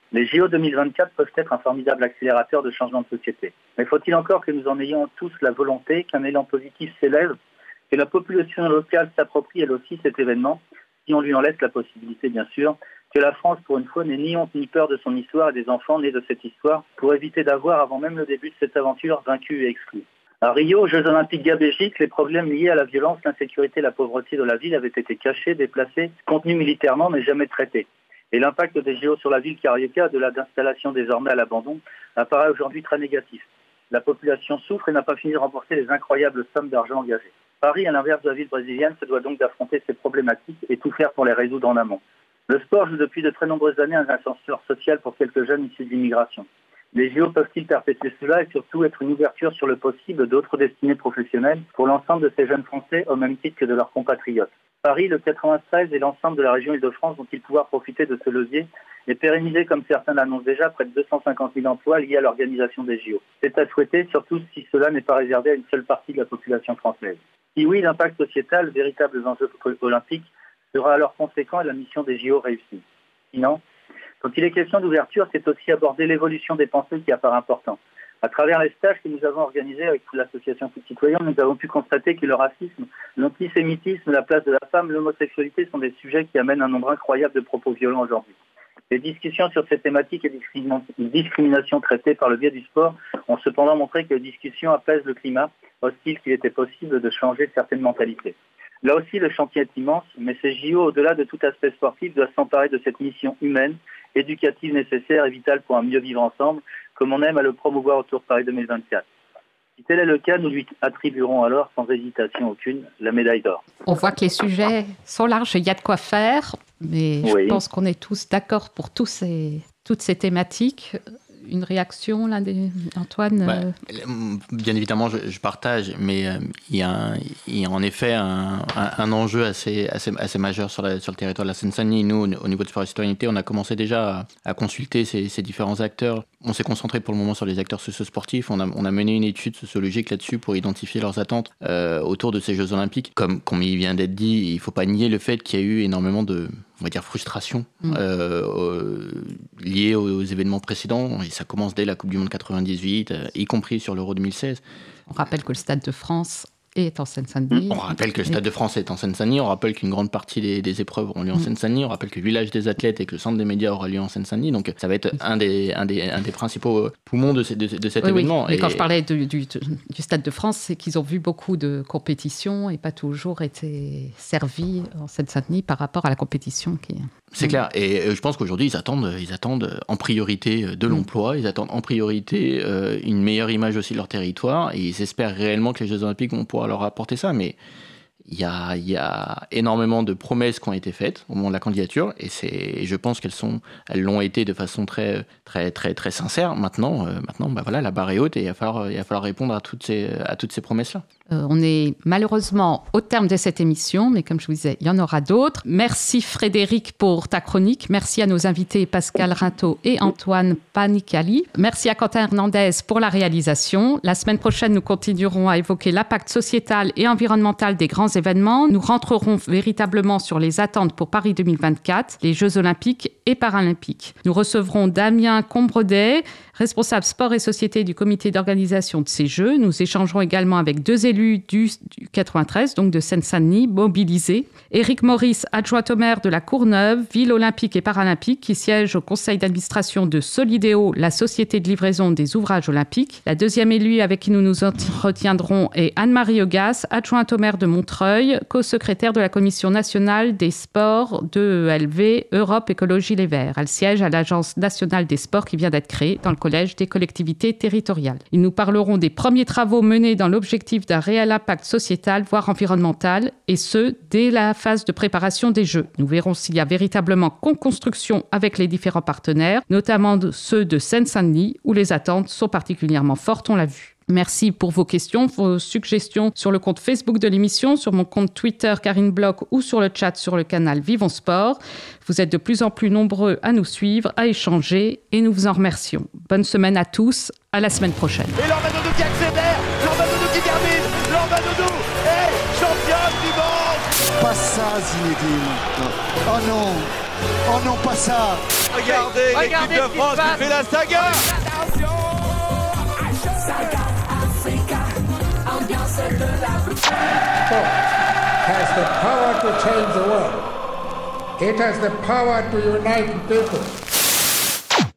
Les J O deux mille vingt-quatre peuvent être un formidable accélérateur de changement de société. Mais faut-il encore que nous en ayons tous la volonté, qu'un élan positif s'élève, que la population locale s'approprie elle aussi cet événement, si on lui en laisse la possibilité bien sûr, que la France pour une fois n'ait ni honte ni peur de son histoire et des enfants nés de cette histoire, pour éviter d'avoir avant même le début de cette aventure vaincu et exclu. À Rio, aux Jeux Olympiques gabegiques, les problèmes liés à la violence, l'insécurité et la pauvreté de la ville avaient été cachés, déplacés, contenus militairement mais jamais traités. Et l'impact des J O sur la ville Carioca, de-delà d'installation désormais à l'abandon, apparaît aujourd'hui très négatif. La population souffre et n'a pas fini de remporter les incroyables sommes d'argent engagées. Paris, à l'inverse de la ville brésilienne, se doit donc d'affronter ces problématiques et tout faire pour les résoudre en amont. Le sport joue depuis de très nombreuses années un ascenseur social pour quelques jeunes issus de l'immigration. Les J O peuvent-ils perpétuer cela et surtout être une ouverture sur le possible d'autres destinées professionnelles pour l'ensemble de ces jeunes Français au même titre que de leurs compatriotes? Paris, le quatre-vingt-treize et l'ensemble de la région Île-de-France vont-ils pouvoir profiter de ce levier et pérenniser, comme certains l'annoncent déjà, près de deux cent cinquante mille emplois liés à l'organisation des J O? C'est à souhaiter, surtout si cela n'est pas réservé à une seule partie de la population française. Si oui, l'impact sociétal, véritables enjeux olympiques, sera alors conséquent et la mission des J O réussie. Sinon, quand il est question d'ouverture, c'est aussi aborder l'évolution des pensées qui apparaît important. À travers les stages que nous avons organisés avec l'association Foot Citoyen, nous avons pu constater que le racisme, l'antisémitisme, la place de la femme, l'homosexualité sont des sujets qui amènent un nombre incroyable de propos violents aujourd'hui. Les discussions sur ces thématiques et discriminations traitées par le biais du sport ont cependant montré que les discussions apaisent le climat hostile qu'il était possible de changer certaines mentalités. Là aussi, le chantier est immense, mais ces J O, au-delà de tout aspect sportif, doivent s'emparer de cette mission humaine, éducative nécessaire et vitale pour un mieux vivre ensemble, comme on aime à le promouvoir autour de Paris deux mille vingt-quatre. Si tel est le cas, nous lui attribuerons alors, sans hésitation aucune, la médaille d'or. On voit que les sujets sont larges, il y a de quoi faire, mais oui. Je pense qu'on est tous d'accord pour tous ces, toutes ces thématiques. Une réaction, là, Antoine? bah, Bien évidemment, je, je partage, mais euh, il, y a un, il y a en effet un, un, un enjeu assez, assez, assez majeur sur, la, sur le territoire de la Seine-Saint-Denis. Nous, au niveau de Sport et Citoyenneté, on a commencé déjà à, à consulter ces, ces différents acteurs. On s'est concentré pour le moment sur les acteurs socio-sportifs. On a, on a mené une étude sociologique là-dessus pour identifier leurs attentes euh, autour de ces Jeux Olympiques. Comme, comme il vient d'être dit, il ne faut pas nier le fait qu'il y a eu énormément de... on va dire frustration mmh. euh, euh, liée aux, aux événements précédents. Et ça commence dès la Coupe du Monde quatre-vingt-dix-huit, euh, y compris sur l'Euro deux mille seize. On rappelle que le Stade de France est en Seine-Saint-Denis. On rappelle que le Stade de France est en Seine-Saint-Denis. On rappelle qu'une grande partie des, des épreuves auront lieu en mmh. Seine-Saint-Denis. On rappelle que le village des athlètes et que le centre des médias aura lieu en Seine-Saint-Denis. Donc ça va être un des, un des, un des principaux poumons de, ces, de, de cet oui, événement. Oui. Et, et quand je parlais du, du, du Stade de France, c'est qu'ils ont vu beaucoup de compétitions et pas toujours été servis en Seine-Saint-Denis par rapport à la compétition qui est... C'est clair, et je pense qu'aujourd'hui, ils attendent, ils attendent en priorité de l'emploi, ils attendent en priorité euh, une meilleure image aussi de leur territoire, et ils espèrent réellement que les Jeux Olympiques vont pouvoir leur apporter ça, mais il y a, il y a énormément de promesses qui ont été faites au moment de la candidature, et c'est, je pense qu'elles sont, elles l'ont été de façon très, très, très, très sincère. Maintenant, euh, maintenant, bah voilà, la barre est haute, et il va falloir, il va falloir répondre à toutes ces, à toutes ces promesses-là. Euh, on est malheureusement au terme de cette émission, mais comme je vous disais, il y en aura d'autres. Merci Frédéric pour ta chronique. Merci à nos invités Pascal Rintaud et Antoine Panicali. Merci à Quentin Hernandez pour la réalisation. La semaine prochaine, nous continuerons à évoquer l'impact sociétal et environnemental des grands événements. Nous rentrerons véritablement sur les attentes pour Paris deux mille vingt-quatre, les Jeux Olympiques et Paralympiques. Nous recevrons Damien Combredet, responsable sport et société du comité d'organisation de ces Jeux. Nous échangerons également avec deux élus du, du quatre-vingt-treize, donc de Seine-Saint-Denis, mobilisés. Éric Maurice, adjoint au maire de la Courneuve, ville olympique et paralympique, qui siège au conseil d'administration de Solidéo, la société de livraison des ouvrages olympiques. La deuxième élue avec qui nous nous entretiendrons est Anne-Marie Augas, adjointe au maire de Montreuil, co-secrétaire de la Commission nationale des sports de E L V, Europe Écologie Les Verts. Elle siège à l'Agence nationale des sports qui vient d'être créée dans le Collège des collectivités territoriales. Ils nous parleront des premiers travaux menés dans l'objectif d'un réel impact sociétal, voire environnemental, et ce, dès la phase de préparation des Jeux. Nous verrons s'il y a véritablement co-construction avec les différents partenaires, notamment de ceux de Seine-Saint-Denis, où les attentes sont particulièrement fortes, on l'a vu. Merci pour vos questions, vos suggestions sur le compte Facebook de l'émission, sur mon compte Twitter Karine Bloch ou sur le chat sur le canal Vivons Sport. Vous êtes de plus en plus nombreux à nous suivre, à échanger et nous vous en remercions. Bonne semaine à tous, à la semaine prochaine. Et Lormanoudou qui accélère, Lormanoudou qui termine, Lormanoudou est championne du monde. Pas ça Zinedine. Oh non. Oh non, pas ça. Regardez, Regardez l'équipe de France qui fait la saga. Sport has the power to change the world. It has the power to unite people.